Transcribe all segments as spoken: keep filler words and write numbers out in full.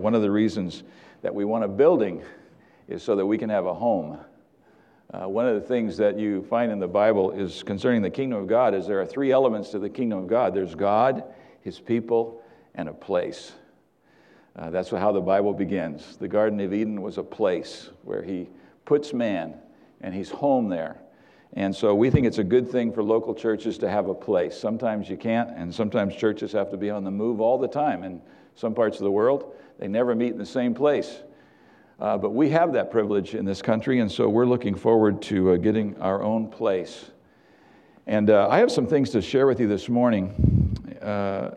one of the reasons that we want a building is so that we can have a home. Uh, one of the things that you find in the Bible is concerning the kingdom of God is there are three elements to the kingdom of God. There's God, His people, and a place. Uh, that's how the Bible begins. The Garden of Eden was a place where He puts man, and He's home there. And so we think it's a good thing for local churches to have a place. Sometimes you can't, and sometimes churches have to be on the move all the time. In some parts of the world, they never meet in the same place. Uh, but we have that privilege in this country, and so we're looking forward to uh, getting our own place. And uh, I have some things to share with you this morning uh,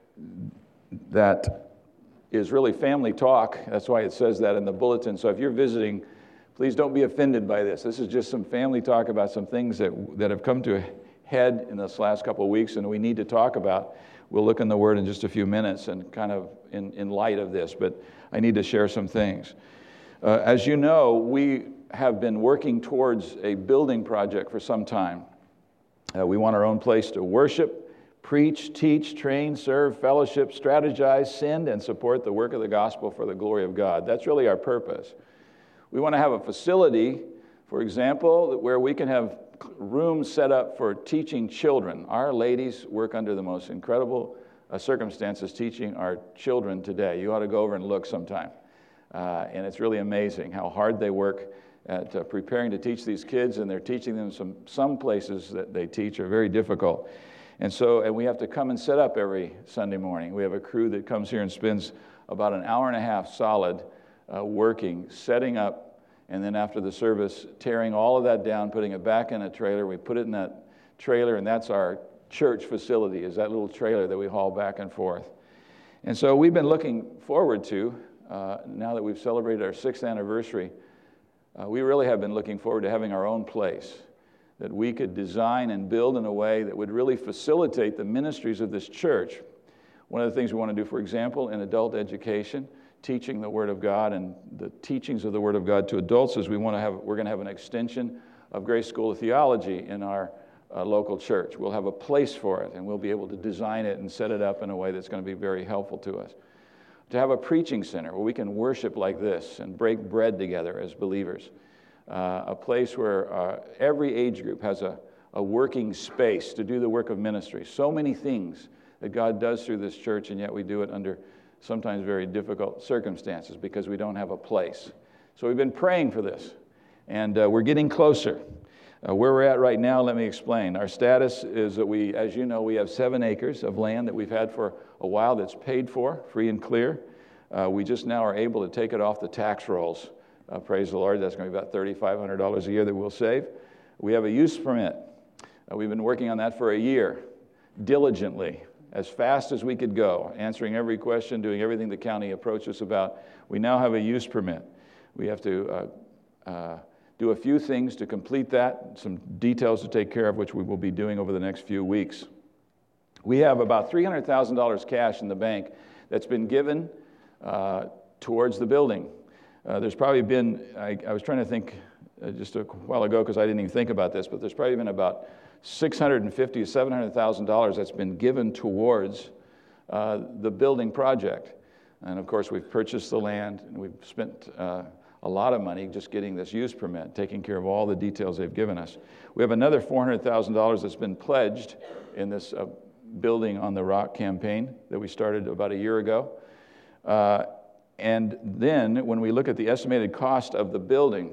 that is really family talk. That's why it says that in the bulletin. So if you're visiting, please don't be offended by this. This is just some family talk about some things that, that have come to a head in this last couple of weeks and we need to talk about. We'll look in the Word in just a few minutes and kind of in, in light of this, but I need to share some things. Uh, as you know, we have been working towards a building project for some time. Uh, we want our own place to worship, preach, teach, train, serve, fellowship, strategize, send, and support the work of the gospel for the glory of God. That's really our purpose. We want to have a facility, for example, where we can have rooms set up for teaching children. Our ladies work under the most incredible uh, circumstances teaching our children today. You ought to go over and look sometime. Uh, and it's really amazing how hard they work at uh, preparing to teach these kids, and they're teaching them some, some places that they teach are very difficult. And so, and we have to come and set up every Sunday morning. We have a crew that comes here and spends about an hour and a half solid uh, working, setting up, and then after the service, tearing all of that down, putting it back in a trailer. We put it in that trailer, and that's our church facility, is that little trailer that we haul back and forth. And so we've been looking forward to, uh, now that we've celebrated our sixth anniversary, uh, we really have been looking forward to having our own place that we could design and build in a way that would really facilitate the ministries of this church. One of the things we want to do, for example, in adult education, teaching the Word of God and the teachings of the Word of God to adults, is we want to have, we're going to have an extension of Grace School of Theology in our uh, local church. We'll have a place for it, and we'll be able to design it and set it up in a way that's going to be very helpful to us. To have a preaching center where we can worship like this and break bread together as believers. Uh, a place where uh, every age group has a, a working space to do the work of ministry. So many things that God does through this church, and yet we do it under sometimes very difficult circumstances because we don't have a place. So we've been praying for this, and uh, we're getting closer. Uh, where we're at right now, let me explain. Our status is that we, as you know, we have seven acres of land that we've had for a while that's paid for, free and clear. Uh, we just now are able to take it off the tax rolls. Uh, praise the Lord, that's going to be about three thousand five hundred dollars a year that we'll save. We have a use permit. Uh, we've been working on that for a year, diligently, as fast as we could go, answering every question, doing everything the county approached us about. We now have a use permit. We have to uh, uh, do a few things to complete that, some details to take care of, which we will be doing over the next few weeks. We have about three hundred thousand dollars cash in the bank that's been given uh, towards the building. Uh, there's probably been, I, I was trying to think uh, just a while ago because I didn't even think about this, but there's probably been about six hundred fifty thousand to seven hundred thousand dollars that's been given towards uh, the building project. And of course, we've purchased the land, and we've spent uh, a lot of money just getting this use permit, taking care of all the details they've given us. We have another four hundred thousand dollars that's been pledged in this uh, Building on the Rock campaign that we started about a year ago. Uh, and then when we look at the estimated cost of the building,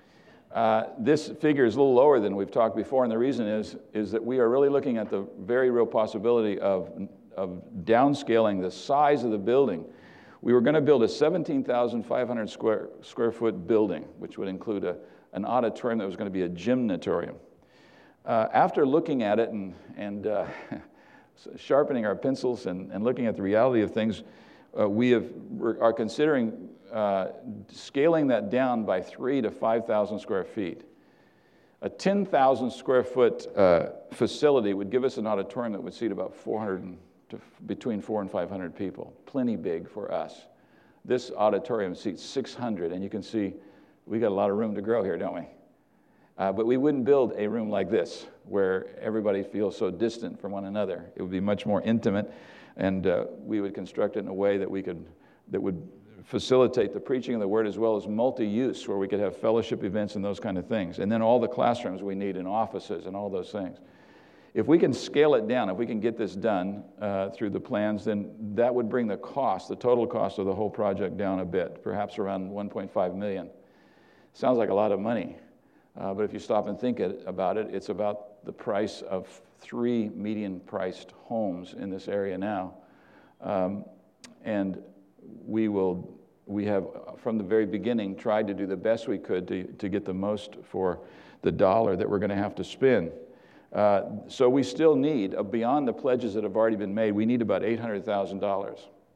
Uh, this figure is a little lower than we've talked before, and the reason is is that we are really looking at the very real possibility of, of downscaling the size of the building. We were going to build a seventeen thousand five hundred square, square foot building, which would include a, an auditorium that was going to be a gymnatorium. Uh, after looking at it and, and uh, sharpening our pencils and, and looking at the reality of things, uh, we have, are considering Uh, scaling that down by three to five thousand square feet. A ten thousand square foot uh, facility would give us an auditorium that would seat about four hundred to between four and five hundred people. Plenty big for us. This auditorium seats six hundred, and you can see we got a lot of room to grow here, don't we? Uh, but we wouldn't build a room like this where everybody feels so distant from one another. It would be much more intimate, and uh, we would construct it in a way that we could that would facilitate the preaching of the word as well as multi-use, where we could have fellowship events and those kind of things. And then all the classrooms we need in offices and all those things. If we can scale it down, if we can get this done uh, through the plans, then that would bring the cost, the total cost of the whole project down a bit, perhaps around one point five million dollars. Sounds like a lot of money, uh, but if you stop and think it, about it, it's about the price of three median-priced homes in this area now. Um, and we will, we have, from the very beginning, tried to do the best we could to, to get the most for the dollar that we're going to have to spend. Uh, so we still need, uh, beyond the pledges that have already been made, we need about eight hundred thousand dollars.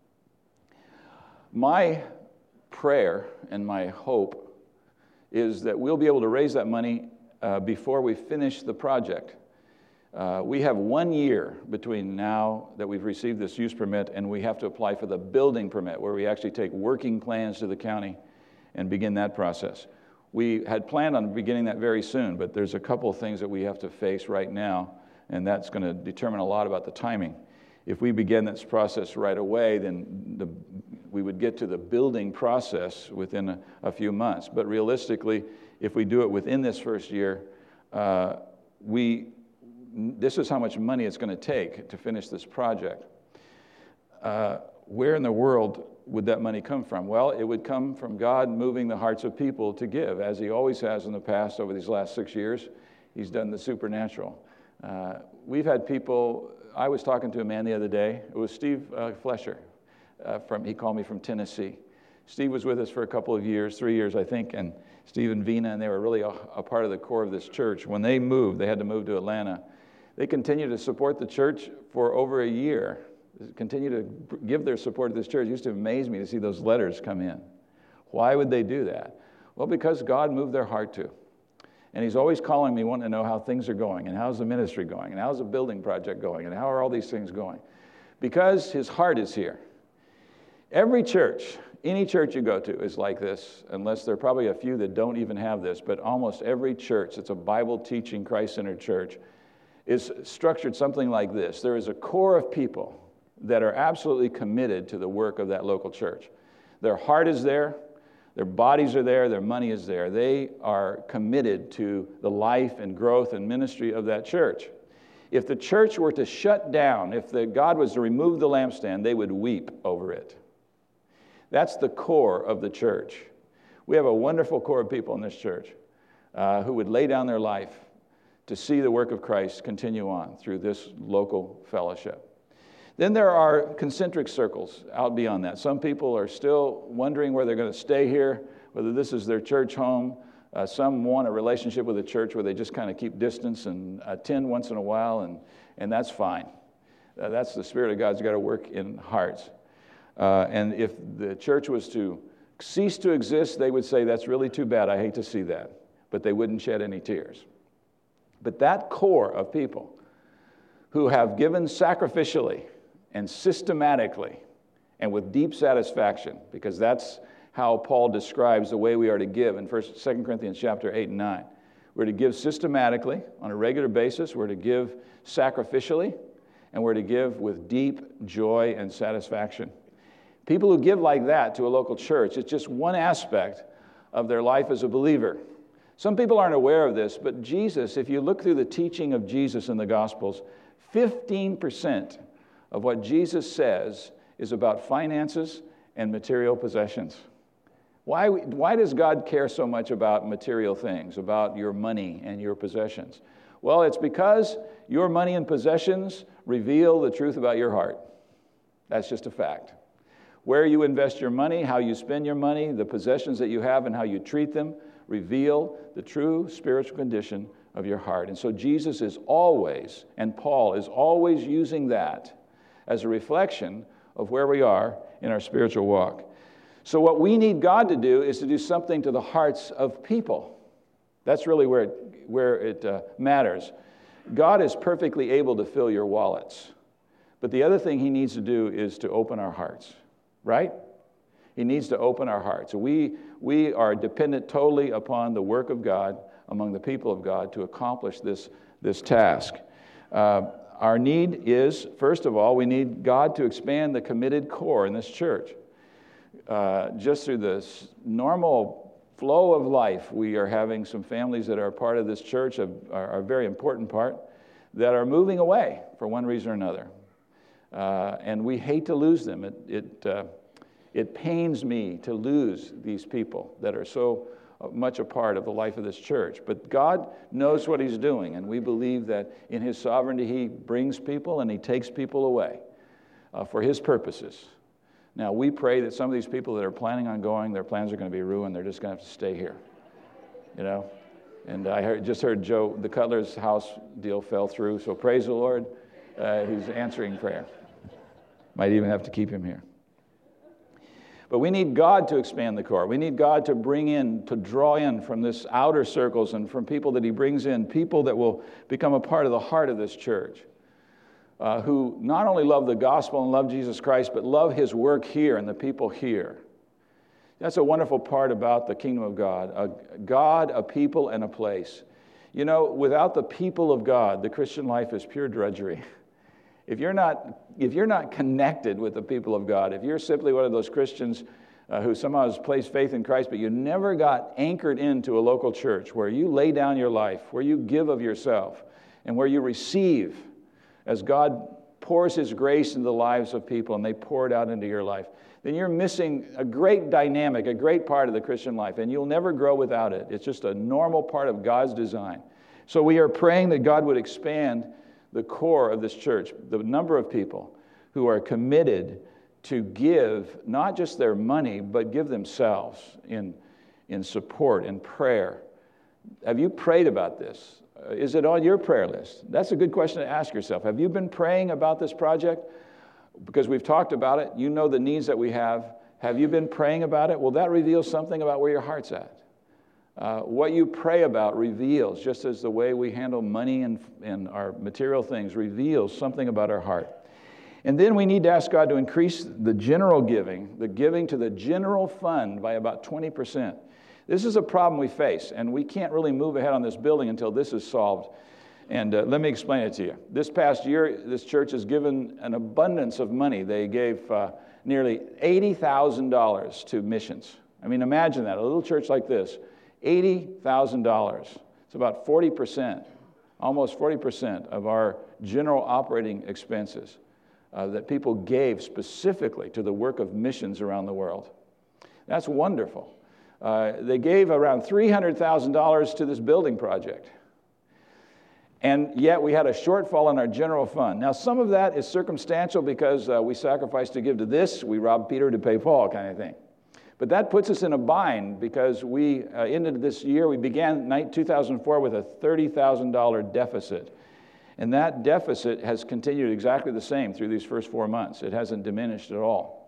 My prayer and my hope is that we'll be able to raise that money uh, before we finish the project. Uh, we have one year between now that we've received this use permit and we have to apply for the building permit, where we actually take working plans to the county and begin that process. We had planned on beginning that very soon, but there's a couple of things that we have to face right now, and that's going to determine a lot about the timing. If we begin this process right away, then the, we would get to the building process within a, a few months. But realistically, if we do it within this first year, uh, we this is how much money it's going to take to finish this project. Uh, where in the world would that money come from? Well, it would come from God moving the hearts of people to give, as he always has in the past over these last six years. He's done the supernatural. Uh, we've had people, I was talking to a man the other day, it was Steve uh, Flesher, uh, from, he called me from Tennessee. Steve was with us for a couple of years, three years I think, and Steve and Vina, and they were really a, a part of the core of this church. When they moved, they had to move to Atlanta. They continued to support the church for over a year. Continue to give their support to this church. It used to amaze me to see those letters come in. Why would they do that? Well, because God moved their heart to. And he's always calling me, wanting to know how things are going, and how's the ministry going, and how's the building project going, and how are all these things going? Because his heart is here. Every church, any church you go to is like this, unless there are probably a few that don't even have this, but almost every church that's a Bible-teaching, Christ-centered church is structured something like this. There is a core of people that are absolutely committed to the work of that local church. Their heart is there, their bodies are there, their money is there. They are committed to the life and growth and ministry of that church. If the church were to shut down, if the, God was to remove the lampstand, they would weep over it. That's the core of the church. We have a wonderful core of people in this church uh, who would lay down their life to see the work of Christ continue on through this local fellowship. Then there are concentric circles out beyond that. Some people are still wondering where they're going to stay here, whether this is their church home. Uh, some want a relationship with the church where they just kind of keep distance and attend once in a while, and, and that's fine. Uh, that's the Spirit of God's got to work in hearts. Uh, and if the church was to cease to exist, they would say, that's really too bad. I hate to see that. But they wouldn't shed any tears. But that core of people who have given sacrificially and systematically and with deep satisfaction, because that's how Paul describes the way we are to give in First, Second Corinthians chapter eight and nine. We're to give systematically on a regular basis. We're to give sacrificially, and we're to give with deep joy and satisfaction. People who give like that to a local church, it's just one aspect of their life as a believer. Some people aren't aware of this, but Jesus, if you look through the teaching of Jesus in the Gospels, fifteen percent of what Jesus says is about finances and material possessions. Why, why does God care so much about material things, about your money and your possessions? Well, it's because your money and possessions reveal the truth about your heart. That's just a fact. Where you invest your money, how you spend your money, the possessions that you have and how you treat them reveal the true spiritual condition of your heart. And so Jesus is always, and Paul is always using that as a reflection of where we are in our spiritual walk. So what we need God to do is to do something to the hearts of people. That's really where it, where it uh, matters. God is perfectly able to fill your wallets. But the other thing he needs to do is to open our hearts, right? He needs to open our hearts. We, we are dependent totally upon the work of God among the people of God to accomplish this, this task. Uh, our need is, first of all, we need God to expand the committed core in this church. uh, just through this normal flow of life, we are having some families that are part of this church, are, are a very important part, that are moving away for one reason or another. Uh, and we hate to lose them. It, it, uh, it pains me to lose these people that are so much a part of the life of this church. But God knows what he's doing, and we believe that in his sovereignty he brings people and he takes people away uh, for his purposes. Now, we pray that some of these people that are planning on going, their plans are going to be ruined. They're just going to have to stay here, you know. And I heard, just heard Joe, the Cutler's house deal fell through, so praise the Lord. Uh, he's answering prayer. Might even have to keep him here. But we need God to expand the core. We need God to bring in, to draw in from this outer circles and from people that he brings in, people that will become a part of the heart of this church, uh, who not only love the gospel and love Jesus Christ, but love his work here and the people here. That's a wonderful part about the kingdom of God. A God, a people, and a place. You know, without the people of God, the Christian life is pure drudgery. If you're not, if you're not connected with the people of God, if you're simply one of those Christians uh, who somehow has placed faith in Christ, but you never got anchored into a local church where you lay down your life, where you give of yourself, and where you receive as God pours his grace into the lives of people and they pour it out into your life, then you're missing a great dynamic, a great part of the Christian life, and you'll never grow without it. It's just a normal part of God's design. So we are praying that God would expand the core of this church, the number of people who are committed to give not just their money, but give themselves in, in support and prayer. Have you prayed about this? Is it on your prayer list? That's a good question to ask yourself. Have you been praying about this project? Because we've talked about it. You know the needs that we have. Have you been praying about it? Well, that reveals something about where your heart's at. Uh, what you pray about reveals, just as the way we handle money and, and our material things reveals something about our heart. And then we need to ask God to increase the general giving, the giving to the general fund by about twenty percent. This is a problem we face, and we can't really move ahead on this building until this is solved. And uh, let me explain it to you. This past year, this church has given an abundance of money. They gave uh, nearly eighty thousand dollars to missions. I mean, imagine that, a little church like this. eighty thousand dollars. It's about forty percent, almost forty percent of our general operating expenses uh, that people gave specifically to the work of missions around the world. That's wonderful. Uh, they gave around three hundred thousand dollars to this building project. And yet we had a shortfall in our general fund. Now, some of that is circumstantial because uh, we sacrificed to give to this, we robbed Peter to pay Paul kind of thing. But that puts us in a bind because we uh, ended this year, we began two thousand four with a thirty thousand dollars deficit. And that deficit has continued exactly the same through these first four months. It hasn't diminished at all.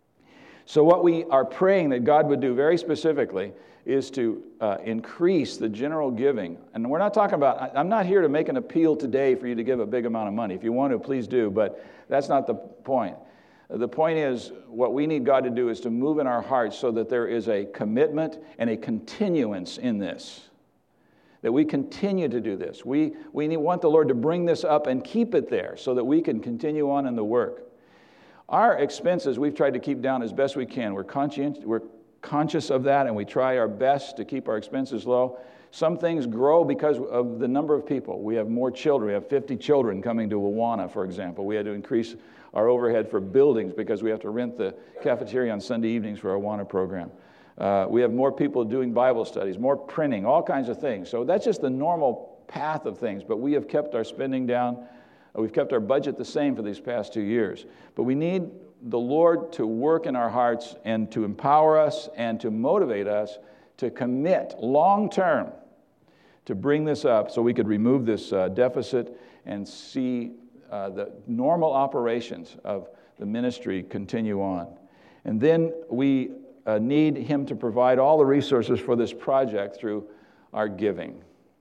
So what we are praying that God would do very specifically is to uh, increase the general giving. And we're not talking about, I'm not here to make an appeal today for you to give a big amount of money. If you want to, please do, but that's not the point. The point is, what we need God to do is to move in our hearts so that there is a commitment and a continuance in this. That we continue to do this. We, we need, want the Lord to bring this up and keep it there so that we can continue on in the work. Our expenses, we've tried to keep down as best we can. We're conscientious, we're conscious of that, and we try our best to keep our expenses low. Some things grow because of the number of people. We have more children. We have fifty children coming to Awana, for example. We had to increase our overhead for buildings because we have to rent the cafeteria on Sunday evenings for our Awana program. Uh, we have more people doing Bible studies, more printing, all kinds of things. So that's just the normal path of things, but we have kept our spending down. We've kept our budget the same for these past two years. But we need the Lord to work in our hearts and to empower us and to motivate us to commit long-term to bring this up so we could remove this uh, deficit and see uh, the normal operations of the ministry continue on. And then we uh, need Him to provide all the resources for this project through our giving.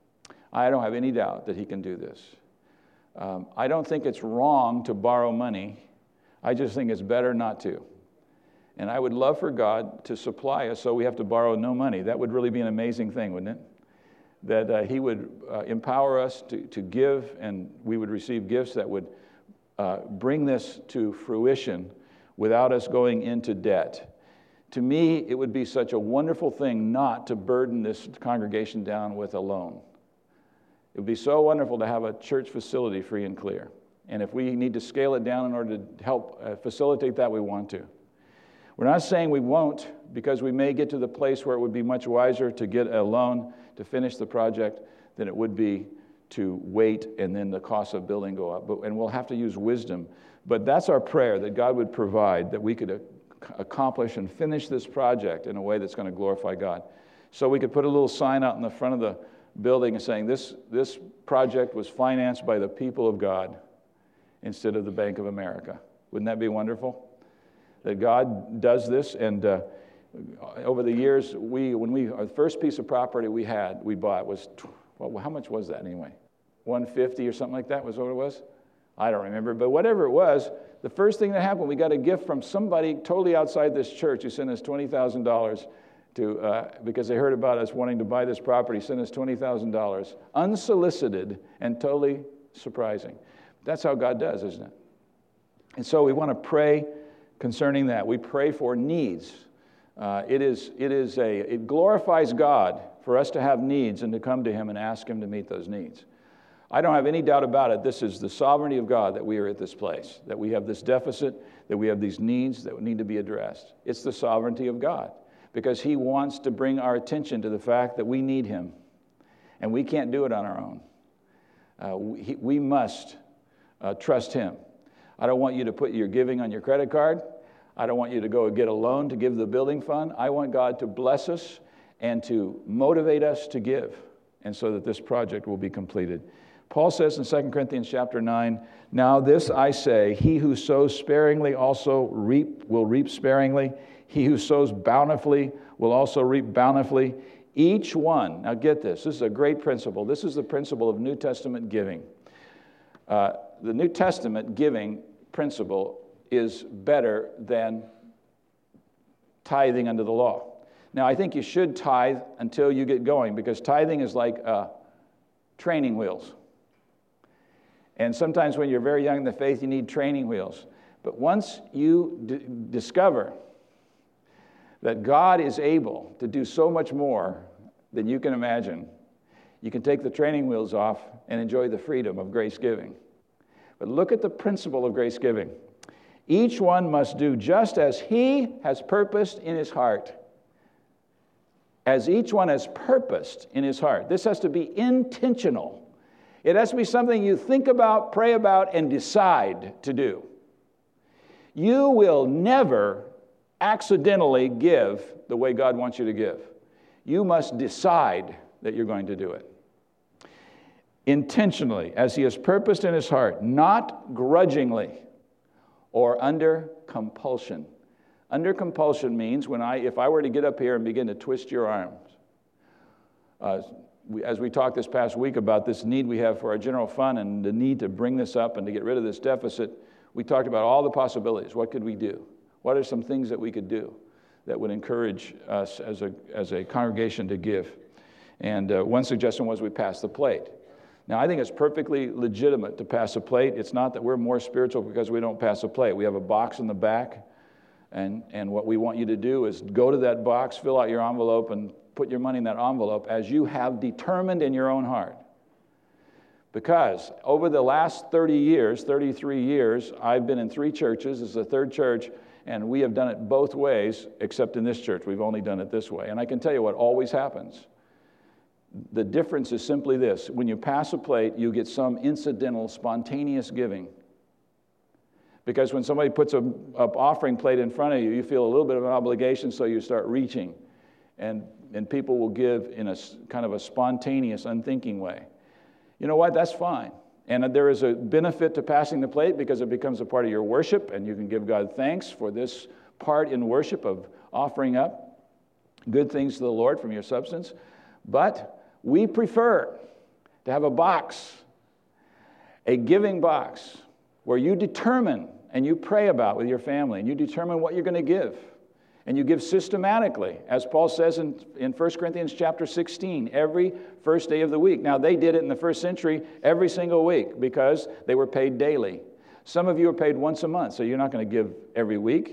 I don't have any doubt that He can do this. Um, I don't think it's wrong to borrow money. I just think it's better not to. And I would love for God to supply us so we have to borrow no money. That would really be an amazing thing, wouldn't it? That uh, He would uh, empower us to, to give, and we would receive gifts that would uh, bring this to fruition without us going into debt. To me, it would be such a wonderful thing not to burden this congregation down with a loan. It would be so wonderful to have a church facility free and clear. And if we need to scale it down in order to help uh, facilitate that, we want to. We're not saying we won't, because we may get to the place where it would be much wiser to get a loan to finish the project than it would be to wait and then the cost of building go up. But, and we'll have to use wisdom. But that's our prayer, that God would provide, that we could ac- accomplish and finish this project in a way that's going to glorify God. So we could put a little sign out in the front of the building saying, this, this project was financed by the people of God instead of the Bank of America. Wouldn't that be wonderful? That God does this, and uh, over the years, we when we our first piece of property we had, we bought was, well, how much was that anyway? one hundred fifty or something like that was what it was? I don't remember, but whatever it was, the first thing that happened, we got a gift from somebody totally outside this church who sent us twenty thousand dollars to, uh, because they heard about us wanting to buy this property, sent us twenty thousand dollars, unsolicited and totally surprising. That's how God does, isn't it? And so we want to pray concerning that. We pray for needs. Uh, it is, it is a, it glorifies God for us to have needs and to come to Him and ask Him to meet those needs. I don't have any doubt about it. This is the sovereignty of God that we are at this place, that we have this deficit, that we have these needs that need to be addressed. It's the sovereignty of God, because He wants to bring our attention to the fact that we need Him, and we can't do it on our own. Uh, we, we must uh, trust Him. I don't want you to put your giving on your credit card. I don't want you to go get a loan to give the building fund. I want God to bless us and to motivate us to give, and so that this project will be completed. Paul says in Second Corinthians chapter nine, "Now this I say, he who sows sparingly also reap will reap sparingly. He who sows bountifully will also reap bountifully. Each one," now get this, this is a great principle. This is the principle of New Testament giving. Uh, the New Testament giving principle is better than tithing under the law. Now, I think you should tithe until you get going, because tithing is like uh, training wheels. And sometimes when you're very young in the faith, you need training wheels. But once you d- discover that God is able to do so much more than you can imagine, you can take the training wheels off and enjoy the freedom of grace giving. But look at the principle of grace giving. Each one must do just as he has purposed in his heart. As each one has purposed in his heart. This has to be intentional. It has to be something you think about, pray about, and decide to do. You will never accidentally give the way God wants you to give. You must decide that you're going to do it. Intentionally, as he has purposed in his heart, not grudgingly or under compulsion. Under compulsion means when I, if I were to get up here and begin to twist your arms, uh, we, as we talked this past week about this need we have for our general fund and the need to bring this up and to get rid of this deficit, we talked about all the possibilities. What could we do? What are some things that we could do that would encourage us as a, as a congregation to give? And uh, one suggestion was we pass the plate. Now, I think it's perfectly legitimate to pass a plate. It's not that we're more spiritual because we don't pass a plate. We have a box in the back, and, and what we want you to do is go to that box, fill out your envelope, and put your money in that envelope as you have determined in your own heart. Because over the last thirty years, thirty-three years, I've been in three churches. This is the third church, and we have done it both ways, except in this church. We've only done it this way. And I can tell you what always happens. The difference is simply this. When you pass a plate, you get some incidental, spontaneous giving. Because when somebody puts a, a offering plate in front of you, you feel a little bit of an obligation, so you start reaching. And, and people will give in a kind of a spontaneous, unthinking way. You know what? That's fine. And there is a benefit to passing the plate because it becomes a part of your worship, and you can give God thanks for this part in worship of offering up good things to the Lord from your substance. But we prefer to have a box, a giving box, where you determine and you pray about with your family, and you determine what you're going to give. And you give systematically, as Paul says in, in First Corinthians chapter sixteen, every first day of the week. Now, they did it in the first century every single week because they were paid daily. Some of you are paid once a month, so you're not going to give every week.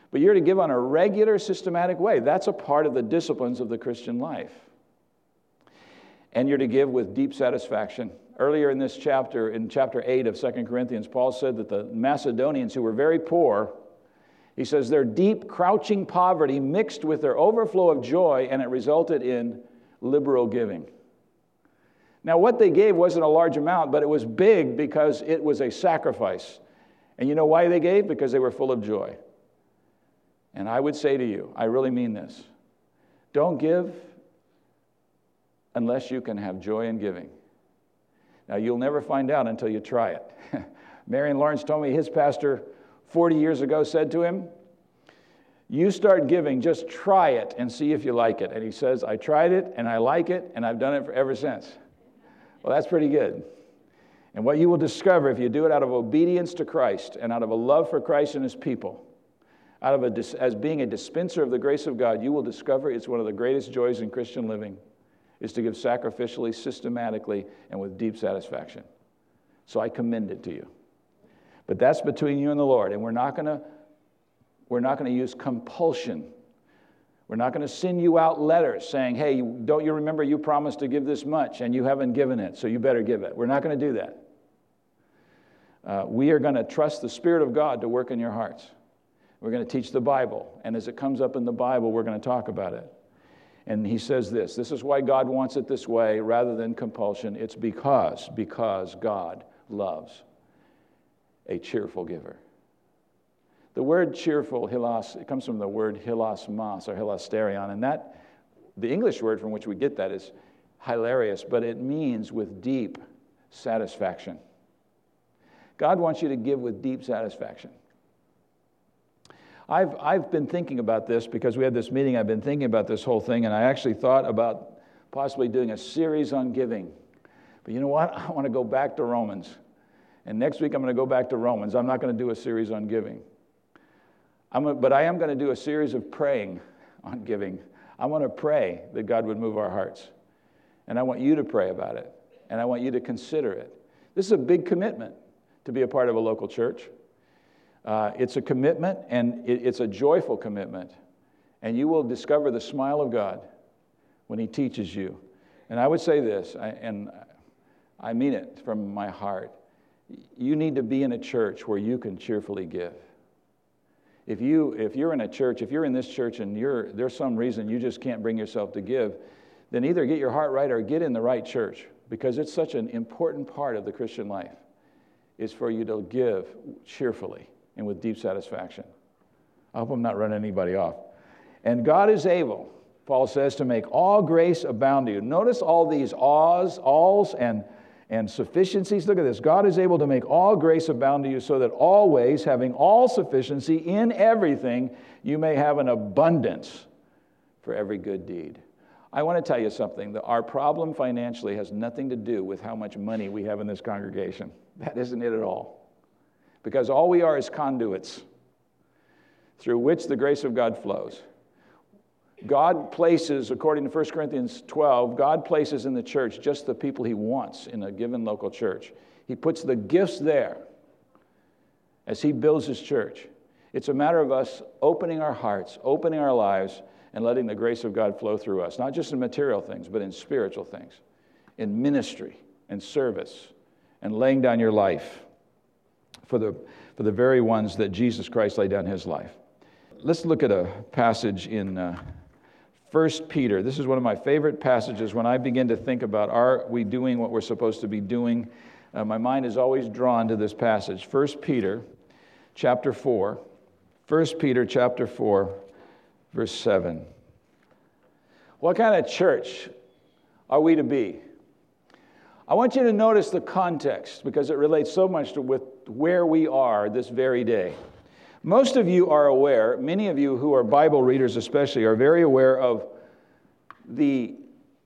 But you're to give on a regular, systematic way. That's a part of the disciplines of the Christian life. And you're to give with deep satisfaction. Earlier in this chapter, in chapter eight of Second Corinthians, Paul said that the Macedonians, who were very poor, he says their deep, crouching poverty mixed with their overflow of joy, and it resulted in liberal giving. Now, what they gave wasn't a large amount, but it was big because it was a sacrifice. And you know why they gave? Because they were full of joy. And I would say to you, I really mean this, don't give unless you can have joy in giving. Now, you'll never find out until you try it. Marion Lawrence told me his pastor forty years ago said to him, you start giving, just try it and see if you like it. And he says, I tried it and I like it and I've done it ever since. Well, that's pretty good. And what you will discover if you do it out of obedience to Christ and out of a love for Christ and his people, out of a, as being a dispenser of the grace of God, you will discover it's one of the greatest joys in Christian living, is to give sacrificially, systematically, and with deep satisfaction. So I commend it to you. But that's between you and the Lord, and we're not going to we're not going to use compulsion. We're not going to send you out letters saying, hey, don't you remember you promised to give this much and you haven't given it, so you better give it. We're not going to do that. Uh, we are going to trust the Spirit of God to work in your hearts. We're going to teach the Bible, and as it comes up in the Bible, we're going to talk about it. And he says this, this is why God wants it this way rather than compulsion. It's because, because God loves a cheerful giver. The word cheerful, hilas, it comes from the word hilasmos or hilasterion, and that, the English word from which we get that is hilarious, but it means with deep satisfaction. God wants you to give with deep satisfaction. I've, I've been thinking about this because we had this meeting. I've been thinking about this whole thing, and I actually thought about possibly doing a series on giving. But you know what? I want to go back to Romans. And next week I'm going to go back to Romans. I'm not going to do a series on giving. I'm a, but I am going to do a series of praying on giving. I want to pray that God would move our hearts. And I want you to pray about it. And I want you to consider it. This is a big commitment to be a part of a local church. Uh, it's a commitment, and it, it's a joyful commitment. And you will discover the smile of God when he teaches you. And I would say this, I, and I mean it from my heart. You need to be in a church where you can cheerfully give. If, you, if you're in a church, if you're in this church and you're, there's some reason you just can't bring yourself to give, then either get your heart right or get in the right church, because it's such an important part of the Christian life, is for you to give cheerfully and with deep satisfaction. I hope I'm not running anybody off. And God is able, Paul says, to make all grace abound to you. Notice all these ahs, alls, and And sufficiencies. Look at this. God is able to make all grace abound to you so that always, having all sufficiency in everything, you may have an abundance for every good deed. I want to tell you something. That our problem financially has nothing to do with how much money we have in this congregation. That isn't it at all. Because all we are is conduits through which the grace of God flows. God places, according to First Corinthians twelve, God places in the church just the people he wants in a given local church. He puts the gifts there as he builds his church. It's a matter of us opening our hearts, opening our lives, and letting the grace of God flow through us, not just in material things, but in spiritual things, in ministry and service, and laying down your life for the, for the very ones that Jesus Christ laid down his life. Let's look at a passage in Uh, First Peter. This is one of my favorite passages when I begin to think about, are we doing what we're supposed to be doing? Uh, my mind is always drawn to this passage. First Peter chapter four. First Peter chapter four, verse seven. What kind of church are we to be? I want you to notice the context because it relates so much to with where we are this very day. Most of you are aware, many of you who are Bible readers especially, are very aware of the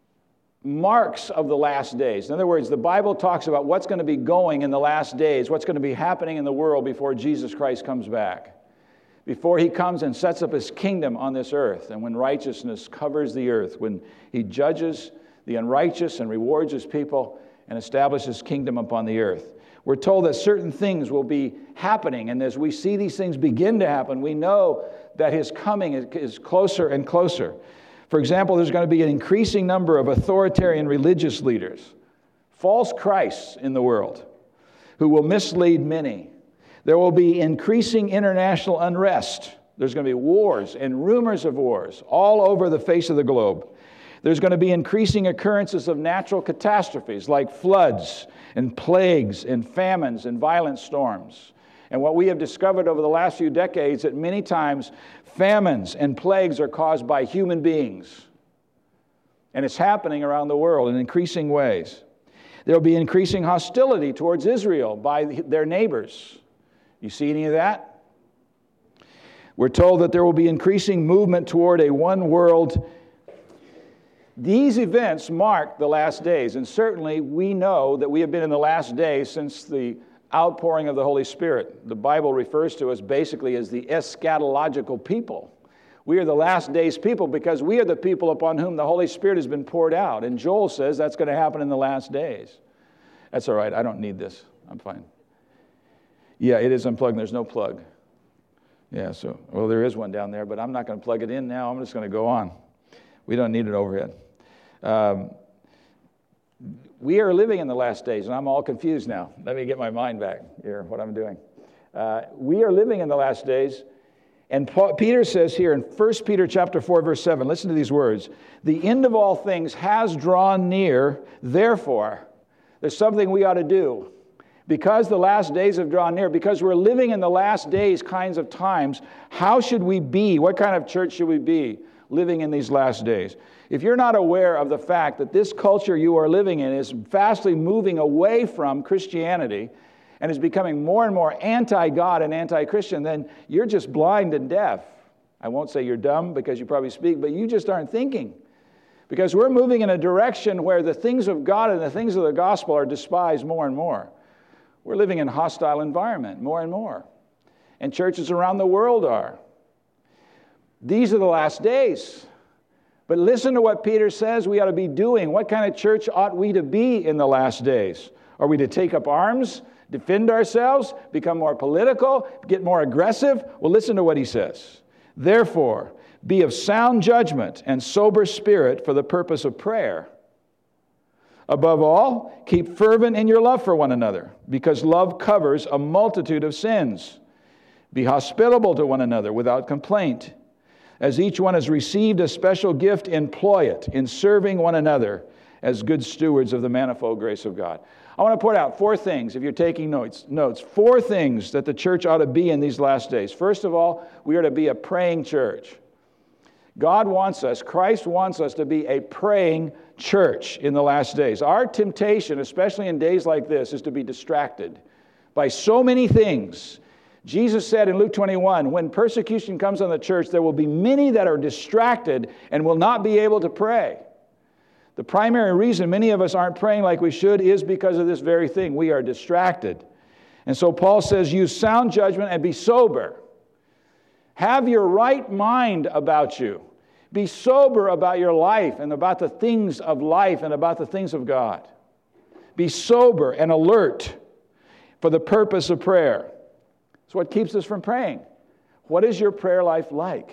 marks of the last days. In other words, the Bible talks about what's going to be going in the last days, what's going to be happening in the world before Jesus Christ comes back, before he comes and sets up his kingdom on this earth, and when righteousness covers the earth, when he judges the unrighteous and rewards his people and establishes his kingdom upon the earth. We're told that certain things will be happening, and as we see these things begin to happen, we know that his coming is, is closer and closer. For example, there's going to be an increasing number of authoritarian religious leaders, false Christs in the world, who will mislead many. There will be increasing international unrest. There's going to be wars and rumors of wars all over the face of the globe. There's going to be increasing occurrences of natural catastrophes like floods and plagues and famines and violent storms. And what we have discovered over the last few decades, that many times famines and plagues are caused by human beings. And it's happening around the world in increasing ways. There will be increasing hostility towards Israel by their neighbors. You see any of that? We're told that there will be increasing movement toward a one world. These events mark the last days, and certainly we know that we have been in the last days since the outpouring of the Holy Spirit. The Bible refers to us basically as the eschatological people. We are the last days people because we are the people upon whom the Holy Spirit has been poured out. And Joel says that's going to happen in the last days. That's all right. I don't need this. I'm fine. Yeah, it is unplugged. There's no plug. Yeah, so, well, there is one down there, but I'm not going to plug it in now. I'm just going to go on. We don't need it overhead. Um, we are living in the last days, and I'm all confused now. Let me get my mind back here, what I'm doing. Uh, we are living in the last days, and Paul, Peter says here in First Peter chapter four, verse seven, listen to these words. The end of all things has drawn near, therefore, there's something we ought to do. Because the last days have drawn near, because we're living in the last days kinds of times, how should we be? What kind of church should we be living in these last days? If you're not aware of the fact that this culture you are living in is vastly moving away from Christianity and is becoming more and more anti-God and anti-Christian, then you're just blind and deaf. I won't say you're dumb because you probably speak, but you just aren't thinking. Because we're moving in a direction where the things of God and the things of the gospel are despised more and more. We're living in a hostile environment more and more. And churches around the world are. These are the last days. But listen to what Peter says we ought to be doing. What kind of church ought we to be in the last days? Are we to take up arms, defend ourselves, become more political, get more aggressive? Well, listen to what he says. Therefore, be of sound judgment and sober spirit for the purpose of prayer. Above all, keep fervent in your love for one another, because love covers a multitude of sins. Be hospitable to one another without complaint. As each one has received a special gift, employ it in serving one another as good stewards of the manifold grace of God. I want to point out four things, if you're taking notes, notes, four things that the church ought to be in these last days. First of all, we are to be a praying church. God wants us, Christ wants us to be a praying church in the last days. Our temptation, especially in days like this, is to be distracted by so many things. Jesus said in Luke twenty-one, when persecution comes on the church, there will be many that are distracted and will not be able to pray. The primary reason many of us aren't praying like we should is because of this very thing. We are distracted. And so Paul says, use sound judgment and be sober. Have your right mind about you. Be sober about your life and about the things of life and about the things of God. Be sober and alert for the purpose of prayer. It's what keeps us from praying. What is your prayer life like?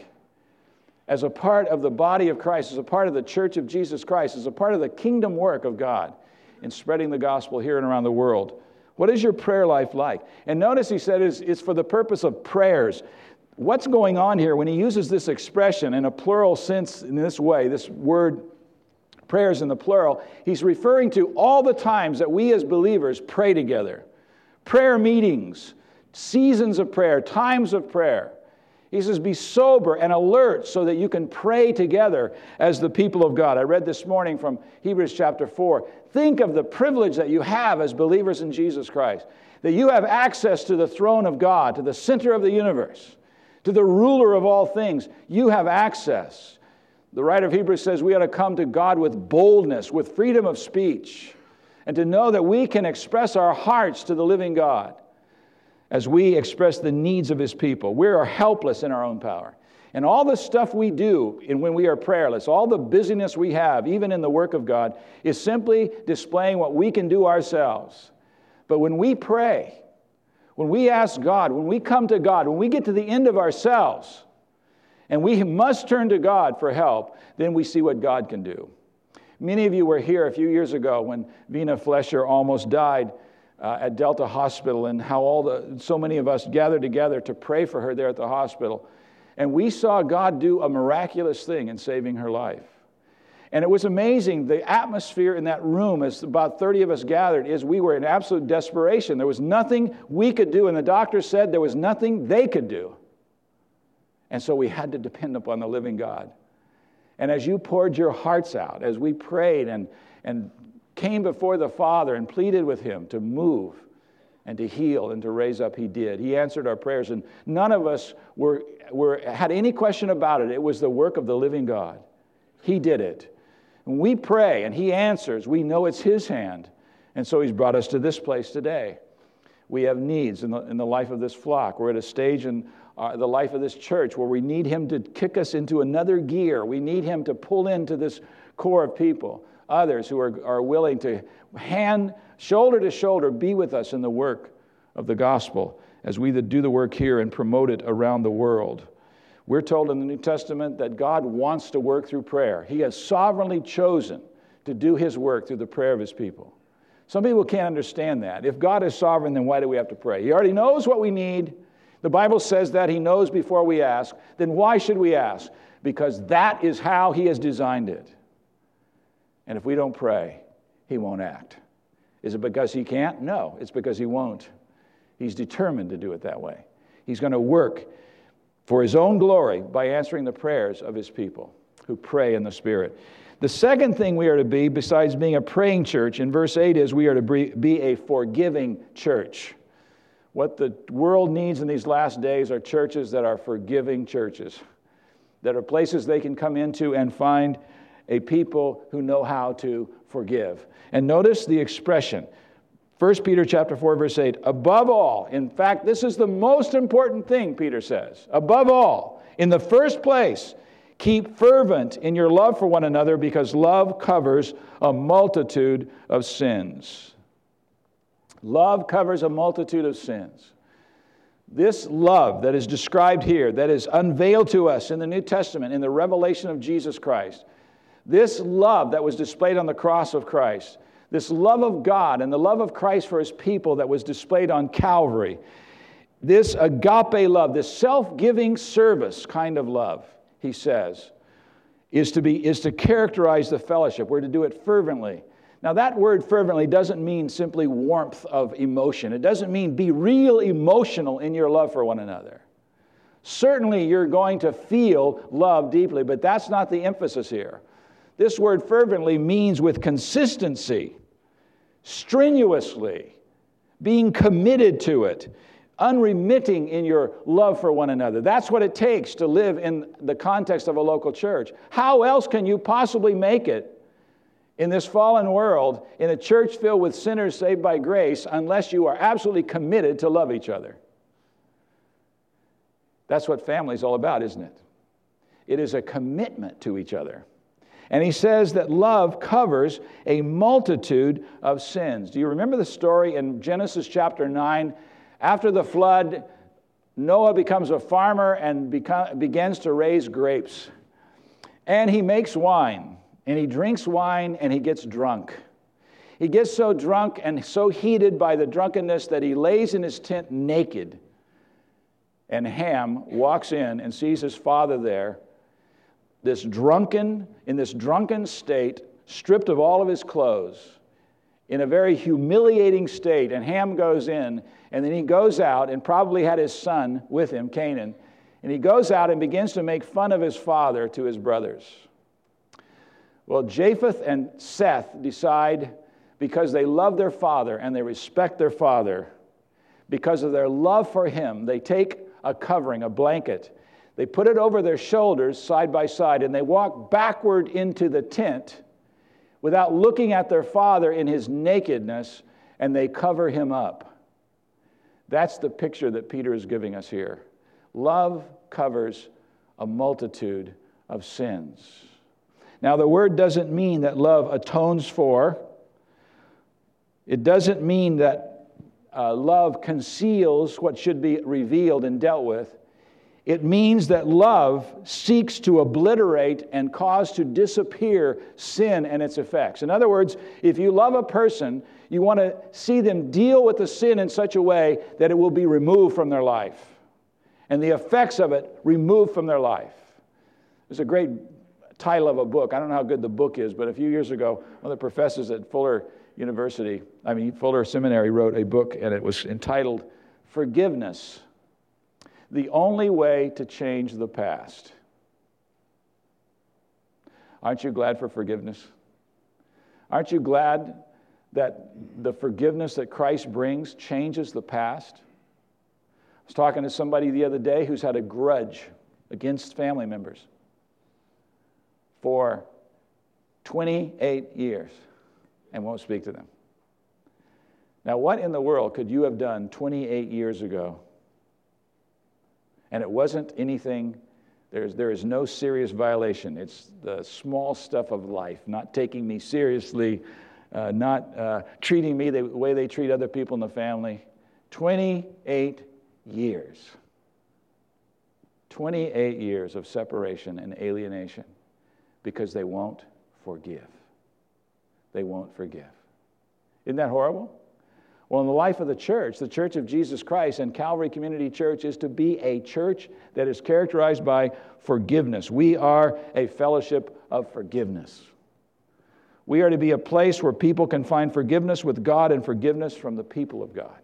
As a part of the body of Christ, as a part of the church of Jesus Christ, as a part of the kingdom work of God in spreading the gospel here and around the world. What is your prayer life like? And notice he said it's, it's for the purpose of prayers. What's going on here when he uses this expression in a plural sense in this way, this word prayers in the plural, he's referring to all the times that we as believers pray together. Prayer meetings, seasons of prayer, times of prayer. He says, be sober and alert so that you can pray together as the people of God. I read this morning from Hebrews chapter four. Think of the privilege that you have as believers in Jesus Christ, that you have access to the throne of God, to the center of the universe, to the ruler of all things. You have access. The writer of Hebrews says we ought to come to God with boldness, with freedom of speech, and to know that we can express our hearts to the living God as we express the needs of His people. We are helpless in our own power. And all the stuff we do and when we are prayerless, all the busyness we have, even in the work of God, is simply displaying what we can do ourselves. But when we pray, when we ask God, when we come to God, when we get to the end of ourselves, and we must turn to God for help, then we see what God can do. Many of you were here a few years ago when Vina Flesher almost died uh, at Delta Hospital, and how all the so many of us gathered together to pray for her there at the hospital. And we saw God do a miraculous thing in saving her life. And it was amazing. The atmosphere in that room, as about thirty of us gathered, is we were in absolute desperation. There was nothing we could do, and the doctor said there was nothing they could do. And so we had to depend upon the living God. And as you poured your hearts out, as we prayed and, and came before the Father and pleaded with Him to move and to heal and to raise up, He did. He answered our prayers, and none of us were, were had any question about it. It was the work of the living God. He did it. When we pray and He answers, we know it's His hand. And so He's brought us to this place today. We have needs in the, in the life of this flock. We're at a stage in Uh, the life of this church where we need Him to kick us into another gear. We need Him to pull into this core of people, others who are, are willing to hand, shoulder to shoulder, be with us in the work of the gospel as we do the work here and promote it around the world. We're told in the New Testament that God wants to work through prayer. He has sovereignly chosen to do His work through the prayer of His people. Some people can't understand that. If God is sovereign, then why do we have to pray? He already knows what we need. The Bible says that He knows before we ask. Then why should we ask? Because that is how He has designed it. And if we don't pray, He won't act. Is it because He can't? No, it's because He won't. He's determined to do it that way. He's going to work for His own glory by answering the prayers of His people who pray in the Spirit. The second thing we are to be, besides being a praying church, in verse eight is we are to be a forgiving church. What the world needs in these last days are churches that are forgiving churches, that are places they can come into and find a people who know how to forgive. And notice the expression, First Peter chapter four, verse eight, above all, in fact, this is the most important thing, Peter says, above all, in the first place, keep fervent in your love for one another, because love covers a multitude of sins. Love covers a multitude of sins. This love that is described here, that is unveiled to us in the New Testament, in the revelation of Jesus Christ, this love that was displayed on the cross of Christ, this love of God and the love of Christ for His people that was displayed on Calvary, this agape love, this self-giving service kind of love, he says, is to be is to characterize the fellowship. We're to do it fervently. Now, that word fervently doesn't mean simply warmth of emotion. It doesn't mean be real emotional in your love for one another. Certainly, you're going to feel love deeply, but that's not the emphasis here. This word fervently means with consistency, strenuously, being committed to it, unremitting in your love for one another. That's what it takes to live in the context of a local church. How else can you possibly make it in this fallen world, in a church filled with sinners saved by grace, unless you are absolutely committed to love each other? That's what family is all about, isn't it? It is a commitment to each other. And he says that love covers a multitude of sins. Do you remember the story in Genesis chapter nine? After the flood, Noah becomes a farmer and beca- begins to raise grapes. And he makes wine. And he drinks wine and he gets drunk. He gets so drunk and so heated by the drunkenness that he lays in his tent naked. And Ham walks in and sees his father there, this drunken, in this drunken state, stripped of all of his clothes, in a very humiliating state. And Ham goes in, and then he goes out and probably had his son with him, Canaan. And he goes out and begins to make fun of his father to his brothers. Well, Japheth and Seth decide, because they love their father and they respect their father, because of their love for him, they take a covering, a blanket. They put it over their shoulders side by side, and they walk backward into the tent without looking at their father in his nakedness, and they cover him up. That's the picture that Peter is giving us here. Love covers a multitude of sins. Now, the word doesn't mean that love atones for. It doesn't mean that uh, love conceals what should be revealed and dealt with. It means that love seeks to obliterate and cause to disappear sin and its effects. In other words, if you love a person, you want to see them deal with the sin in such a way that it will be removed from their life, and the effects of it removed from their life. There's a great title of a book. I don't know how good the book is, but a few years ago, one of the professors at Fuller University, I mean Fuller Seminary, wrote a book, and it was entitled Forgiveness: The Only Way to Change the Past. Aren't you glad for forgiveness? Aren't you glad that the forgiveness that Christ brings changes the past? I was talking to somebody the other day who's had a grudge against family members for twenty-eight years and won't speak to them. Now, what in the world could you have done twenty-eight years ago? And it wasn't anything, there's, there is no serious violation. It's the small stuff of life, not taking me seriously, uh, not uh, treating me the way they treat other people in the family. twenty-eight years. twenty-eight years of separation and alienation because they won't forgive. They won't forgive. Isn't that horrible? Well, in the life of the church, the Church of Jesus Christ and Calvary Community Church is to be a church that is characterized by forgiveness. We are a fellowship of forgiveness. We are to be a place where people can find forgiveness with God and forgiveness from the people of God.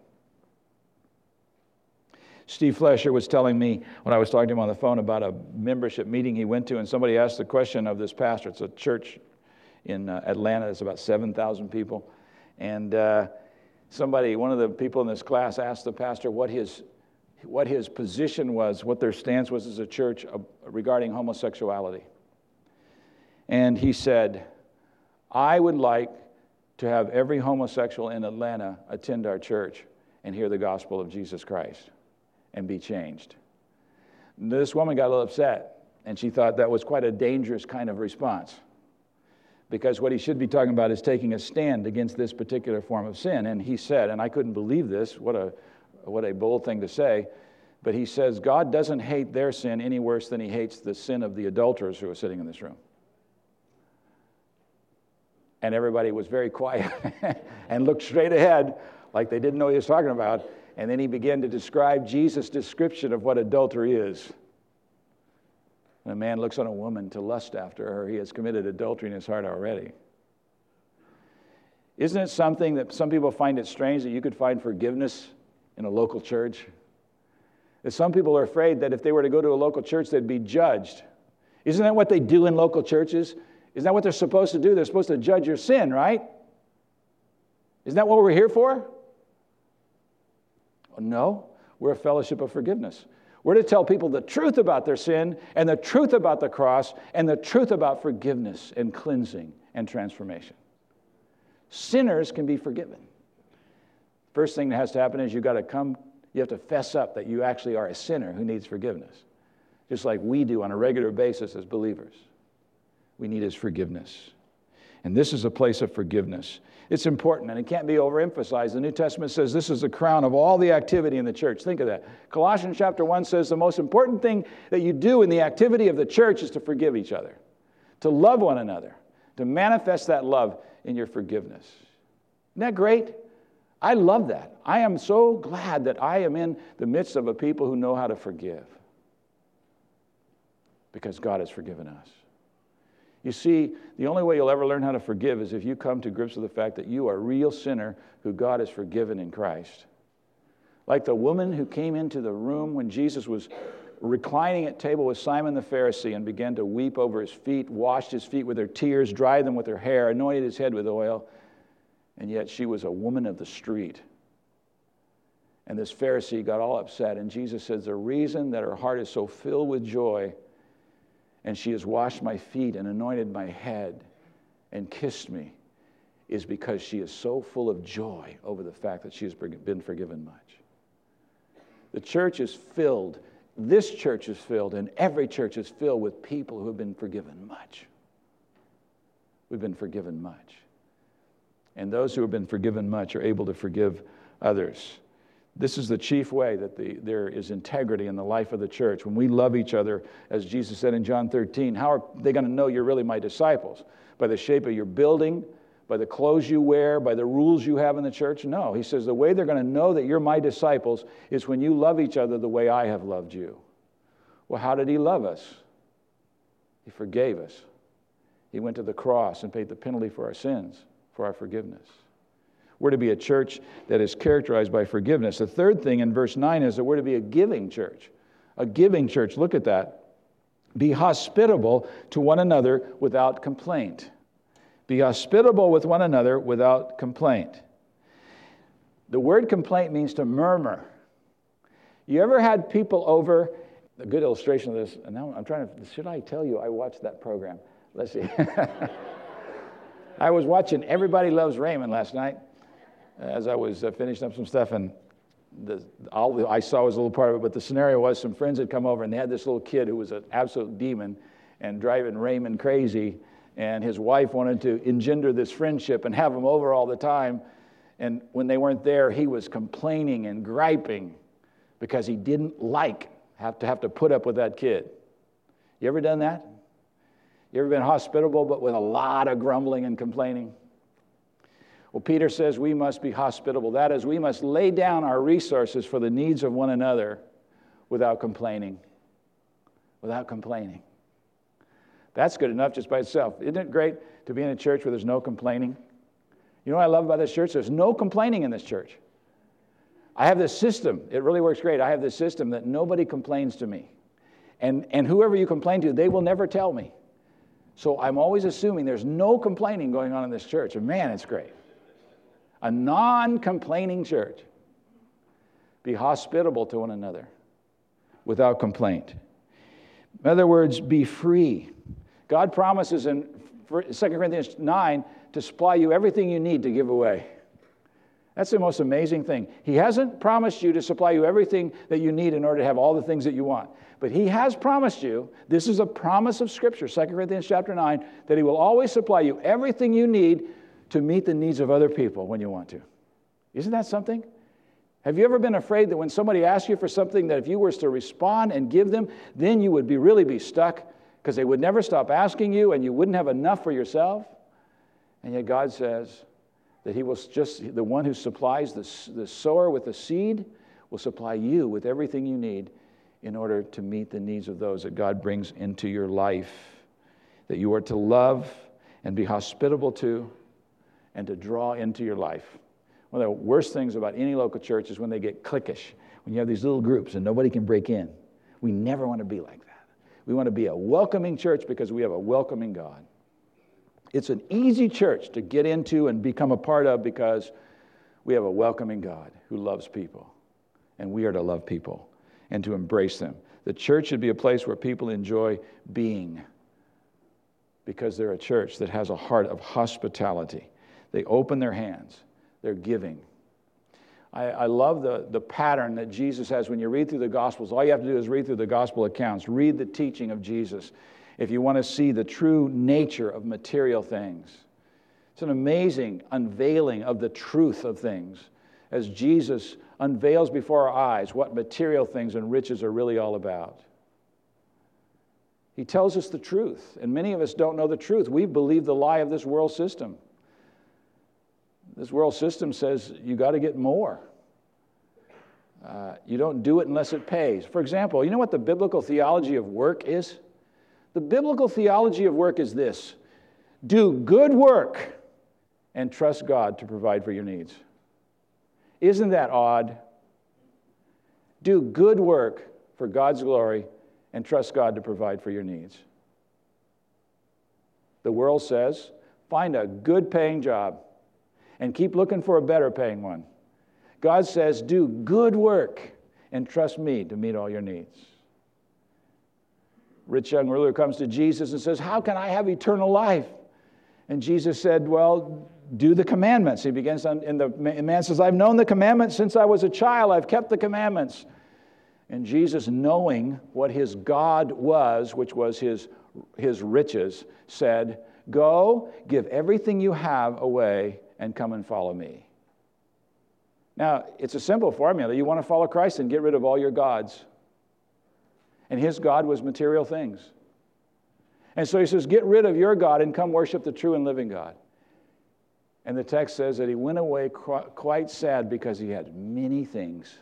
Steve Flesher was telling me when I was talking to him on the phone about a membership meeting he went to, and somebody asked the question of this pastor. It's a church in uh, Atlanta. There's about seven thousand people. And uh, somebody, one of the people in this class asked the pastor what his, what his position was, what their stance was as a church uh, regarding homosexuality. And he said, I would like to have every homosexual in Atlanta attend our church and hear the gospel of Jesus Christ and be changed. And this woman got a little upset, and she thought that was quite a dangerous kind of response, because what he should be talking about is taking a stand against this particular form of sin. And he said, and I couldn't believe this, what a what a bold thing to say, but he says, God doesn't hate their sin any worse than he hates the sin of the adulterers who are sitting in this room. And everybody was very quiet and looked straight ahead like they didn't know what he was talking about. And then he began to describe Jesus' description of what adultery is. When a man looks on a woman to lust after her, he has committed adultery in his heart already. Isn't it something that some people find it strange that you could find forgiveness in a local church? That some people are afraid that if they were to go to a local church, they'd be judged. Isn't that what they do in local churches? Isn't that what they're supposed to do? They're supposed to judge your sin, right? Isn't that what we're here for? No, we're a fellowship of forgiveness. We're to tell people the truth about their sin and the truth about the cross and the truth about forgiveness and cleansing and transformation. Sinners can be forgiven. First thing that has to happen is you've got to come, you have to fess up that you actually are a sinner who needs forgiveness, just like we do on a regular basis as believers. We need his forgiveness. And this is a place of forgiveness. It's important, and it can't be overemphasized. The New Testament says this is the crown of all the activity in the church. Think of that. Colossians chapter one says the most important thing that you do in the activity of the church is to forgive each other, to love one another, to manifest that love in your forgiveness. Isn't that great? I love that. I am so glad that I am in the midst of a people who know how to forgive, because God has forgiven us. You see, the only way you'll ever learn how to forgive is if you come to grips with the fact that you are a real sinner who God has forgiven in Christ. Like the woman who came into the room when Jesus was reclining at table with Simon the Pharisee and began to weep over his feet, washed his feet with her tears, dried them with her hair, anointed his head with oil, and yet she was a woman of the street. And this Pharisee got all upset, and Jesus says the reason that her heart is so filled with joy and she has washed my feet and anointed my head and kissed me is because she is so full of joy over the fact that she has been forgiven much. The church is filled, this church is filled, and every church is filled with people who have been forgiven much. We've been forgiven much. And those who have been forgiven much are able to forgive others. This is the chief way that the, there is integrity in the life of the church. When we love each other, as Jesus said in John thirteen, how are they going to know you're really my disciples? By the shape of your building, by the clothes you wear, by the rules you have in the church? No. He says the way they're going to know that you're my disciples is when you love each other the way I have loved you. Well, how did he love us? He forgave us. He went to the cross and paid the penalty for our sins, for our forgiveness. We're to be a church that is characterized by forgiveness. The third thing in verse nine is that we're to be a giving church. A giving church. Look at that. Be hospitable to one another without complaint. Be hospitable with one another without complaint. The word complaint means to murmur. You ever had people over? A good illustration of this, and now I'm trying to, should I tell you I watched that program? Let's see. I was watching Everybody Loves Raymond last night as I was uh, finishing up some stuff, and the, all I saw was a little part of it, but the scenario was some friends had come over, and they had this little kid who was an absolute demon and driving Raymond crazy, and his wife wanted to engender this friendship and have him over all the time, and when they weren't there, he was complaining and griping because he didn't like have to have to put up with that kid. You ever done that? You ever been hospitable but with a lot of grumbling and complaining? Well, Peter says we must be hospitable. That is, we must lay down our resources for the needs of one another without complaining. Without complaining. That's good enough just by itself. Isn't it great to be in a church where there's no complaining? You know what I love about this church? There's no complaining in this church. I have this system. It really works great. I have this system that nobody complains to me. And, and whoever you complain to, they will never tell me. So I'm always assuming there's no complaining going on in this church. And man, it's great. A non-complaining church. Be hospitable to one another without complaint. In other words, be free. God promises in Second Corinthians nine to supply you everything you need to give away. That's the most amazing thing. He hasn't promised you to supply you everything that you need in order to have all the things that you want. But he has promised you, this is a promise of Scripture, Second Corinthians chapter nine, that he will always supply you everything you need to meet the needs of other people when you want to. Isn't that something? Have you ever been afraid that when somebody asks you for something that if you were to respond and give them, then you would be really be stuck because they would never stop asking you and you wouldn't have enough for yourself? And yet God says that he will just, the one who supplies the, the sower with the seed will supply you with everything you need in order to meet the needs of those that God brings into your life, that you are to love and be hospitable to and to draw into your life. One of the worst things about any local church is when they get cliquish, when you have these little groups and nobody can break in. We never want to be like that. We want to be a welcoming church because we have a welcoming God. It's an easy church to get into and become a part of because we have a welcoming God who loves people. And we are to love people and to embrace them. The church should be a place where people enjoy being because they're a church that has a heart of hospitality. They open their hands. They're giving. I, I love the, the pattern that Jesus has when you read through the Gospels. All you have to do is read through the Gospel accounts. Read the teaching of Jesus if you want to see the true nature of material things. It's an amazing unveiling of the truth of things as Jesus unveils before our eyes what material things and riches are really all about. He tells us the truth, and many of us don't know the truth. We believe the lie of this world system. This world system says you got to get more. Uh, you don't do it unless it pays. For example, you know what the biblical theology of work is? The biblical theology of work is this: do good work and trust God to provide for your needs. Isn't that odd? Do good work for God's glory and trust God to provide for your needs. The world says, find a good paying job and keep looking for a better paying one. God says, do good work and trust me to meet all your needs. Rich young ruler comes to Jesus and says, how can I have eternal life? And Jesus said, well, do the commandments. He begins on, and the man says, I've known the commandments since I was a child. I've kept the commandments. And Jesus, knowing what his God was, which was his, his riches, said, go, give everything you have away, and come and follow me. Now, it's a simple formula. You want to follow Christ and get rid of all your gods. And his God was material things. And so he says, get rid of your God and come worship the true and living God. And the text says that he went away quite sad because he had many things.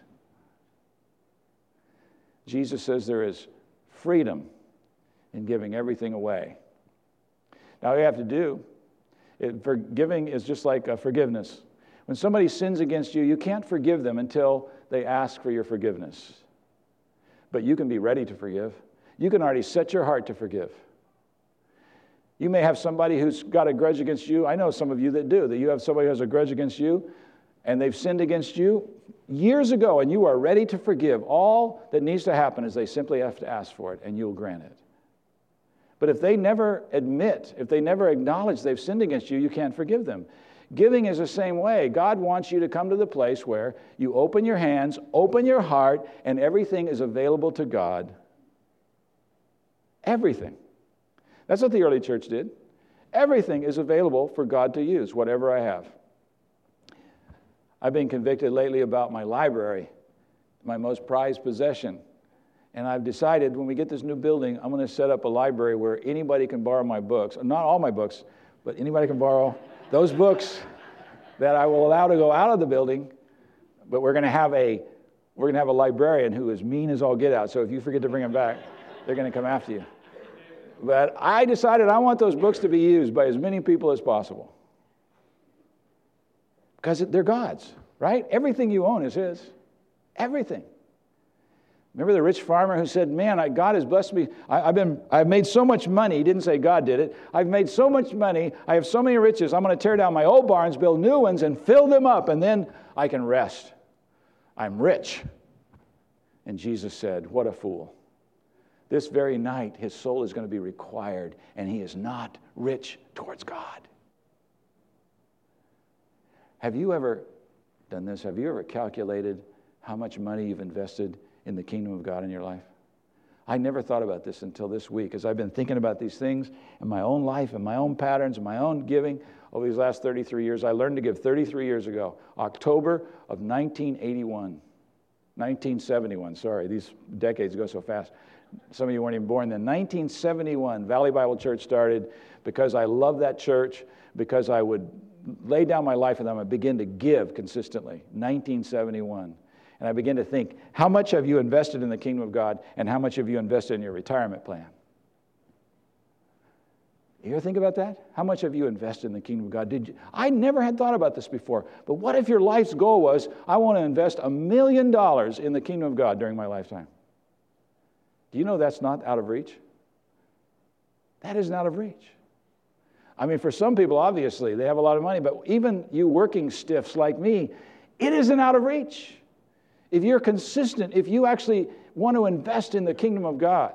Jesus says there is freedom in giving everything away. Now, all you have to do, it, forgiving is just like uh, forgiveness. When somebody sins against you, you can't forgive them until they ask for your forgiveness. But you can be ready to forgive. You can already set your heart to forgive. You may have somebody who's got a grudge against you. I know some of you that do, that you have somebody who has a grudge against you, and they've sinned against you years ago, and you are ready to forgive. All that needs to happen is they simply have to ask for it, and you'll grant it. But if they never admit, if they never acknowledge they've sinned against you, you can't forgive them. Giving is the same way. God wants you to come to the place where you open your hands, open your heart, and everything is available to God. Everything. That's what the early church did. Everything is available for God to use, whatever I have. I've been convicted lately about my library, my most prized possession. And I've decided when we get this new building, I'm going to set up a library where anybody can borrow my books. Not all my books, but anybody can borrow those books that I will allow to go out of the building. But we're going to have a we're going to have a librarian who is mean as all get out. So if you forget to bring them back, they're going to come after you. But I decided I want those books to be used by as many people as possible. Because they're God's, right? Everything you own is His. Everything. Remember the rich farmer who said, man, I, God has blessed me. I, I've been, I've made so much money. He didn't say God did it. I've made so much money. I have so many riches. I'm going to tear down my old barns, build new ones, and fill them up, and then I can rest. I'm rich. And Jesus said, what a fool. This very night, his soul is going to be required, and he is not rich towards God. Have you ever done this? Have you ever calculated how much money you've invested in the kingdom of God in your life? I never thought about this until this week, as I've been thinking about these things in my own life and my own patterns and my own giving over these last thirty-three years. I learned to give thirty-three years ago, October of nineteen eighty-one. nineteen seventy-one, sorry, these decades go so fast. Some of you weren't even born then. nineteen seventy-one, Valley Bible Church started because I loved that church, because I would lay down my life and I would begin to give consistently. nineteen seventy-one. And I began to think, how much have you invested in the kingdom of God, and how much have you invested in your retirement plan? You ever think about that? How much have you invested in the kingdom of God? Did you? I never had thought about this before. But what if your life's goal was, I want to invest a million dollars in the kingdom of God during my lifetime? Do you know that's not out of reach? That isn't out of reach. I mean, for some people, obviously, they have a lot of money, but even you working stiffs like me, it isn't out of reach. If you're consistent, if you actually want to invest in the kingdom of God.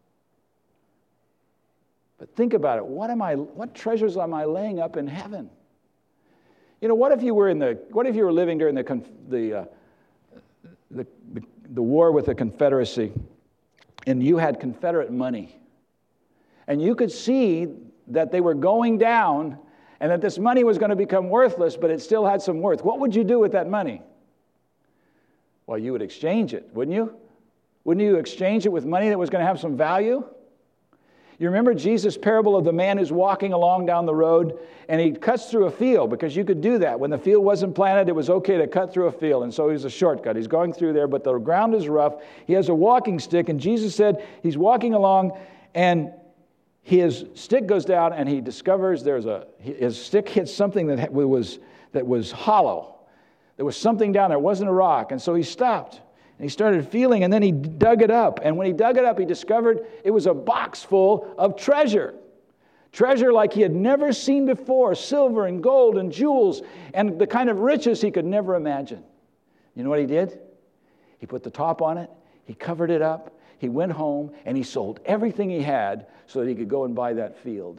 But think about it. What am I, what treasures am I laying up in heaven? You know, what if you were in the, what if you were living during the, the, uh, the, the, the war with the Confederacy, and you had Confederate money, and you could see that they were going down, and that this money was going to become worthless, but it still had some worth? What would you do with that money? Well, you would exchange it, wouldn't you? Wouldn't you exchange it with money that was going to have some value? You remember Jesus' parable of the man who's walking along down the road, and he cuts through a field, because you could do that. When the field wasn't planted, it was okay to cut through a field, and so he's a shortcut. He's going through there, but the ground is rough. He has a walking stick, and Jesus said he's walking along, and his stick goes down, and he discovers there's a, his stick hits something that was, that was hollow. There was something down there. It wasn't a rock. And so he stopped, and he started feeling, and then he dug it up. And when he dug it up, he discovered it was a box full of treasure. Treasure like he had never seen before, silver and gold and jewels, and the kind of riches he could never imagine. You know what he did? He put the top on it. He covered it up. He went home, and he sold everything he had so that he could go and buy that field.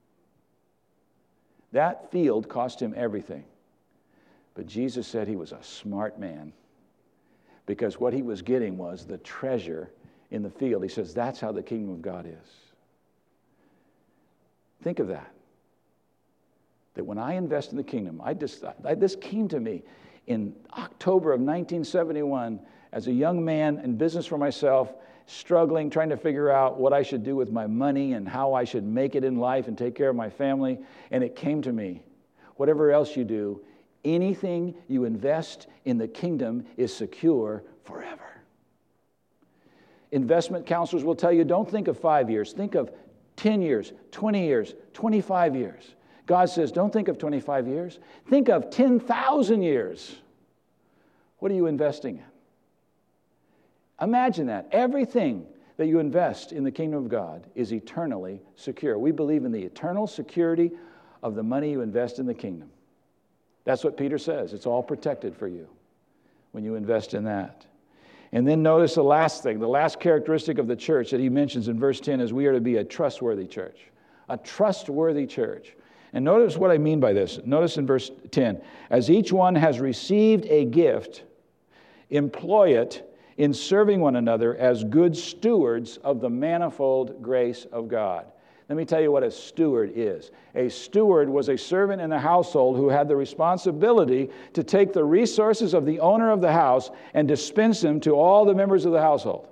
That field cost him everything. But Jesus said he was a smart man, because what he was getting was the treasure in the field. He says that's how the kingdom of God is. Think of that. That when I invest in the kingdom, I just, I, this came to me. in October of nineteen seventy-one, as a young man in business for myself, struggling, trying to figure out what I should do with my money and how I should make it in life and take care of my family. And it came to me, whatever else you do, anything you invest in the kingdom is secure forever. Investment counselors will tell you, don't think of five years. Think of ten years, twenty years, twenty-five years. God says, don't think of twenty-five years. Think of ten thousand years. What are you investing in? Imagine that. Everything that you invest in the kingdom of God is eternally secure. We believe in the eternal security of the money you invest in the kingdom. That's what Peter says. It's all protected for you when you invest in that. And then notice the last thing, the last characteristic of the church that he mentions in verse ten is we are to be a trustworthy church. A trustworthy church. And notice what I mean by this. Notice in verse ten, as each one has received a gift, employ it in serving one another as good stewards of the manifold grace of God. Let me tell you what a steward is. A steward was a servant in the household who had the responsibility to take the resources of the owner of the house and dispense them to all the members of the household.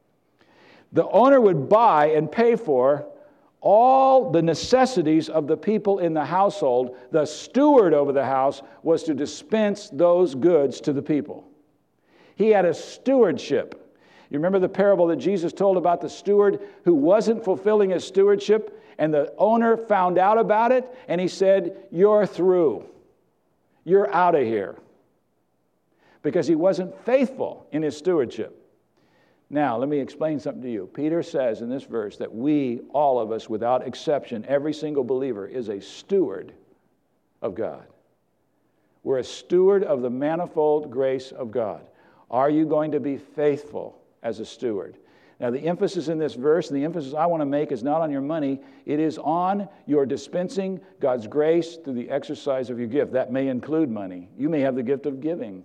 The owner would buy and pay for all the necessities of the people in the household. The steward over the house was to dispense those goods to the people. He had a stewardship. You remember the parable that Jesus told about the steward who wasn't fulfilling his stewardship, and the owner found out about it, and he said, you're through. You're out of here. Because he wasn't faithful in his stewardship. Now, let me explain something to you. Peter says in this verse that we, all of us, without exception, every single believer is a steward of God. We're a steward of the manifold grace of God. Are you going to be faithful as a steward? Now, the emphasis in this verse, and the emphasis I want to make is not on your money. It is on your dispensing God's grace through the exercise of your gift. That may include money. You may have the gift of giving.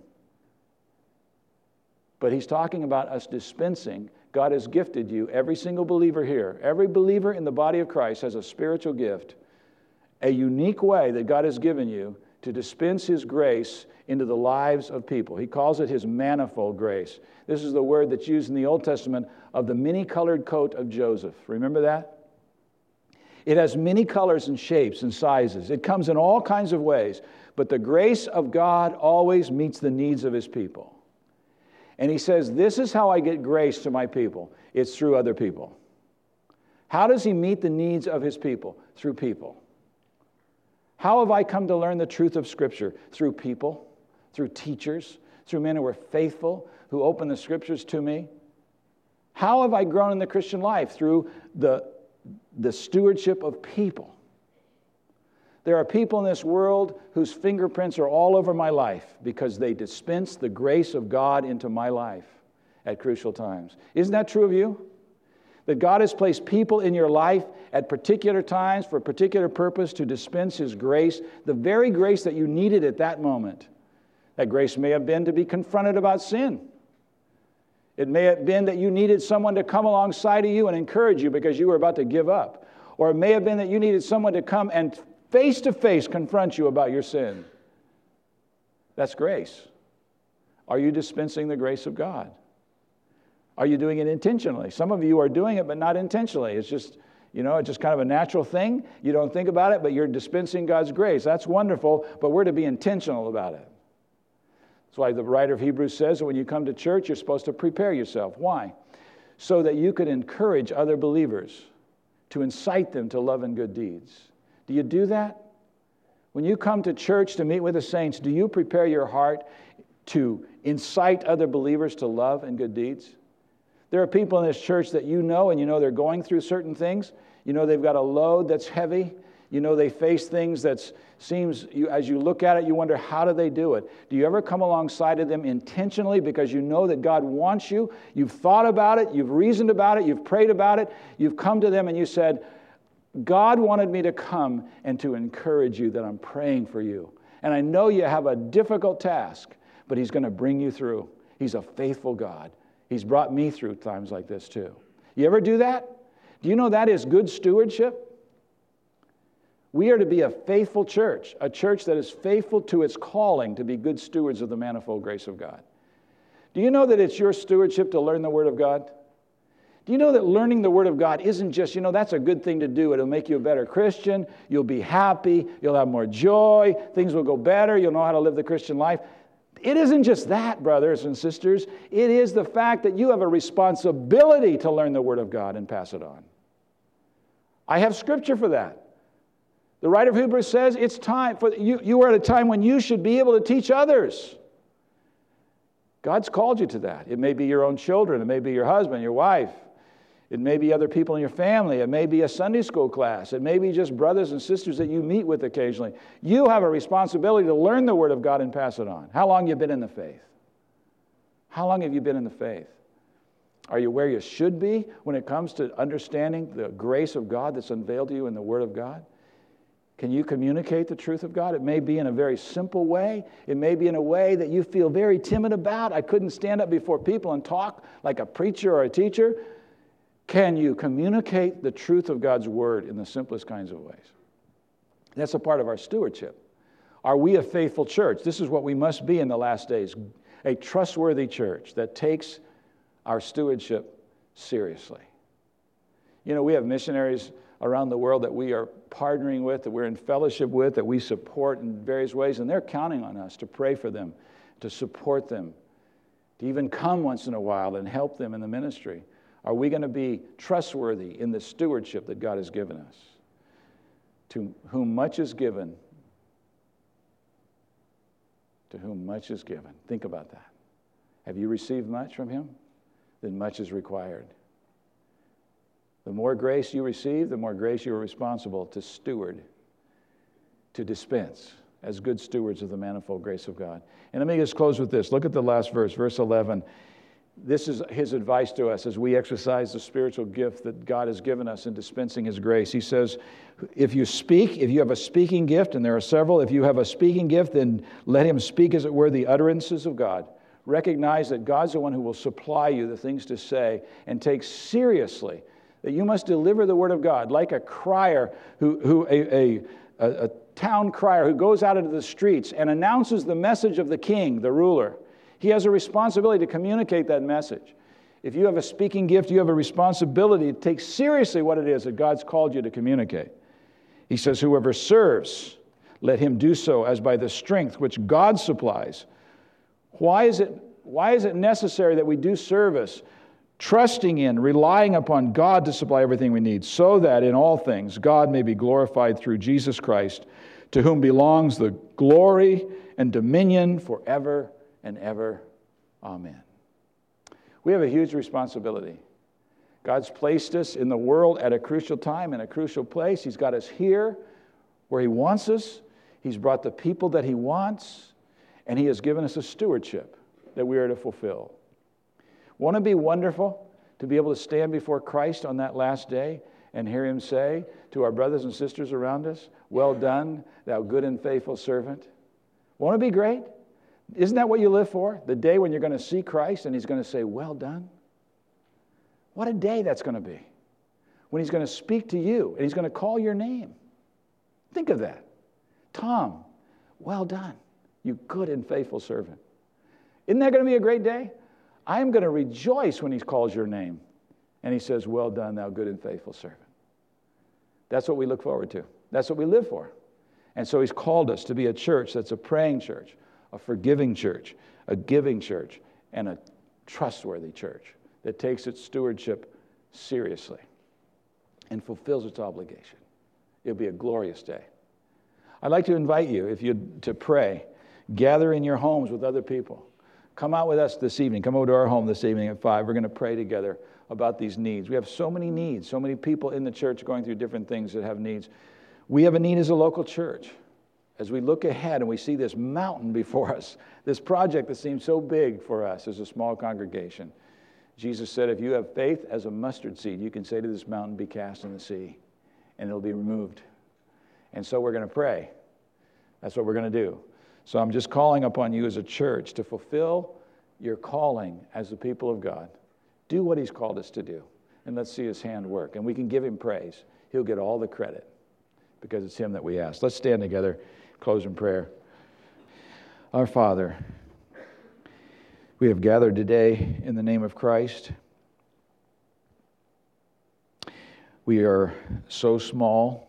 But he's talking about us dispensing. God has gifted you, every single believer here. Every believer in the body of Christ has a spiritual gift, a unique way that God has given you to dispense his grace into the lives of people. He calls it his manifold grace. This is the word that's used in the Old Testament of the many-colored coat of Joseph. Remember that? It has many colors and shapes and sizes. It comes in all kinds of ways. But the grace of God always meets the needs of his people. And he says, this is how I get grace to my people. It's through other people. How does he meet the needs of his people? Through people. How have I come to learn the truth of Scripture? Through people, through teachers, through men who were faithful, who opened the Scriptures to me. How have I grown in the Christian life? Through the, the stewardship of people. There are people in this world whose fingerprints are all over my life because they dispense the grace of God into my life at crucial times. Isn't that true of you? That God has placed people in your life at particular times for a particular purpose to dispense his grace, the very grace that you needed at that moment. That grace may have been to be confronted about sin. It may have been that you needed someone to come alongside of you and encourage you because you were about to give up. Or it may have been that you needed someone to come and face-to-face confront you about your sin. That's grace. Are you dispensing the grace of God? Are you doing it intentionally? Some of you are doing it, but not intentionally. It's just, you know, it's just kind of a natural thing. You don't think about it, but you're dispensing God's grace. That's wonderful, but we're to be intentional about it. That's why the writer of Hebrews says that when you come to church, you're supposed to prepare yourself. Why? So that you could encourage other believers, to incite them to love and good deeds. Do you do that? When you come to church to meet with the saints, do you prepare your heart to incite other believers to love and good deeds? There are people in this church that you know, and you know they're going through certain things. You know they've got a load that's heavy. You know they face things that seems, you, as you look at it, you wonder, how do they do it? Do you ever come alongside of them intentionally because you know that God wants you? You've thought about it. You've reasoned about it. You've prayed about it. You've come to them and you said, God wanted me to come and to encourage you that I'm praying for you. And I know you have a difficult task, but he's going to bring you through. He's a faithful God. He's brought me through times like this too. You ever do that? Do you know that is good stewardship? We are to be a faithful church, a church that is faithful to its calling to be good stewards of the manifold grace of God. Do you know that it's your stewardship to learn the Word of God? Do you know that learning the Word of God isn't just, you know, that's a good thing to do. It'll make you a better Christian. You'll be happy. You'll have more joy. Things will go better. You'll know how to live the Christian life. It isn't just that, brothers and sisters. It is the fact that you have a responsibility to learn the Word of God and pass it on. I have scripture for that. The writer of Hebrews says it's time for you. You are at a time when you should be able to teach others. God's called you to that. It may be your own children. It may be your husband, your wife. It may be other people in your family. It may be a Sunday school class. It may be just brothers and sisters that you meet with occasionally. You have a responsibility to learn the Word of God and pass it on. How long have you been in the faith? How long have you been in the faith? Are you where you should be when it comes to understanding the grace of God that's unveiled to you in the Word of God? Can you communicate the truth of God? It may be in a very simple way. It may be in a way that you feel very timid about. I couldn't stand up before people and talk like a preacher or a teacher. Can you communicate the truth of God's Word in the simplest kinds of ways? That's a part of our stewardship. Are we a faithful church? This is what we must be in the last days. A trustworthy church that takes our stewardship seriously. You know, we have missionaries around the world that we are partnering with, that we're in fellowship with, that we support in various ways, and they're counting on us to pray for them, to support them, to even come once in a while and help them in the ministry. Are we going to be trustworthy in the stewardship that God has given us? To whom much is given, to whom much is given. Think about that. Have you received much from Him? Then much is required. The more grace you receive, the more grace you are responsible to steward, to dispense, as good stewards of the manifold grace of God. And let me just close with this. Look at the last verse, verse eleven. This is His advice to us as we exercise the spiritual gift that God has given us in dispensing His grace. He says, if you speak, if you have a speaking gift, and there are several, if you have a speaking gift, then let him speak, as it were, the utterances of God. Recognize that God's the one who will supply you the things to say, and take seriously that you must deliver the Word of God like a crier, who, who a, a, a, a town crier who goes out into the streets and announces the message of the king, the ruler. He has a responsibility to communicate that message. If you have a speaking gift, you have a responsibility to take seriously what it is that God's called you to communicate. He says, whoever serves, let him do so as by the strength which God supplies. Why is it, why is it necessary that we do service? Trusting in, relying upon God to supply everything we need, so that in all things God may be glorified through Jesus Christ, to whom belongs the glory and dominion forever and ever. Amen. We have a huge responsibility. God's placed us in the world at a crucial time, in a crucial place. He's got us here where He wants us. He's brought the people that He wants, and He has given us a stewardship that we are to fulfill. Won't it be wonderful to be able to stand before Christ on that last day and hear Him say to our brothers and sisters around us, well done, thou good and faithful servant? Won't it be great? Isn't that what you live for? The day when you're going to see Christ and He's going to say, well done? What a day that's going to be. When He's going to speak to you and He's going to call your name. Think of that. Tom, well done, you good and faithful servant. Isn't that going to be a great day? I'm going to rejoice when He calls your name and He says, well done, thou good and faithful servant. That's what we look forward to. That's what we live for. And so He's called us to be a church that's a praying church, a forgiving church, a giving church, and a trustworthy church that takes its stewardship seriously and fulfills its obligation. It'll be a glorious day. I'd like to invite you, if you to pray, gather in your homes with other people. Come out with us this evening. Come over to our home this evening at five. We're going to pray together about these needs. We have so many needs, so many people in the church going through different things that have needs. We have a need as a local church. As we look ahead and we see this mountain before us, this project that seems so big for us as a small congregation, Jesus said, if you have faith as a mustard seed, you can say to this mountain, be cast in the sea, and it'll be removed. And so we're going to pray. That's what we're going to do. So I'm just calling upon you as a church to fulfill your calling as the people of God. Do what He's called us to do, and let's see His hand work. And we can give Him praise. He'll get all the credit because it's him that we ask. Let's stand together, close in prayer. Our Father, we have gathered today in the name of Christ. We are so small,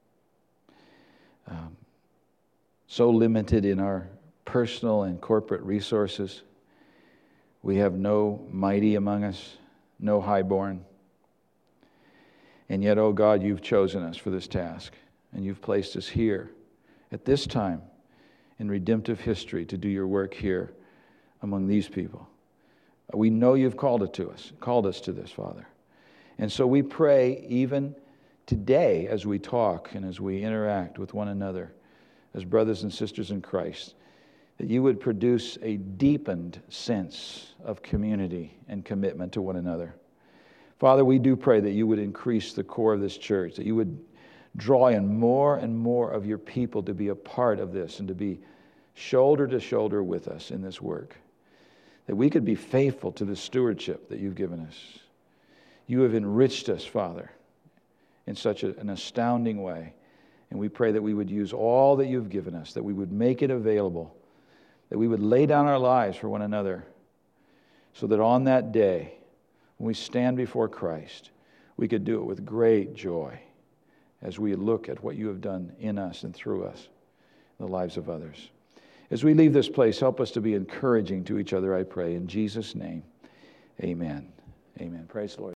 um, so limited in our personal and corporate resources. We have no mighty among us, no highborn. And yet, oh God, you've chosen us for this task, and you've placed us here at this time in redemptive history to do your work here among these people. We know you've called it to us, called us to this, Father. And so we pray even today as we talk and as we interact with one another as brothers and sisters in Christ, that you would produce a deepened sense of community and commitment to one another. Father, we do pray that you would increase the core of this church, that you would draw in more and more of your people to be a part of this and to be shoulder to shoulder with us in this work, that we could be faithful to the stewardship that you've given us. You have enriched us, Father, in such a, an astounding way. And we pray that we would use all that you've given us, that we would make it available, that we would lay down our lives for one another, so that on that day, when we stand before Christ, we could do it with great joy as we look at what you have done in us and through us, in the lives of others. As we leave this place, help us to be encouraging to each other, I pray. In Jesus' name, amen. Amen. Praise the Lord.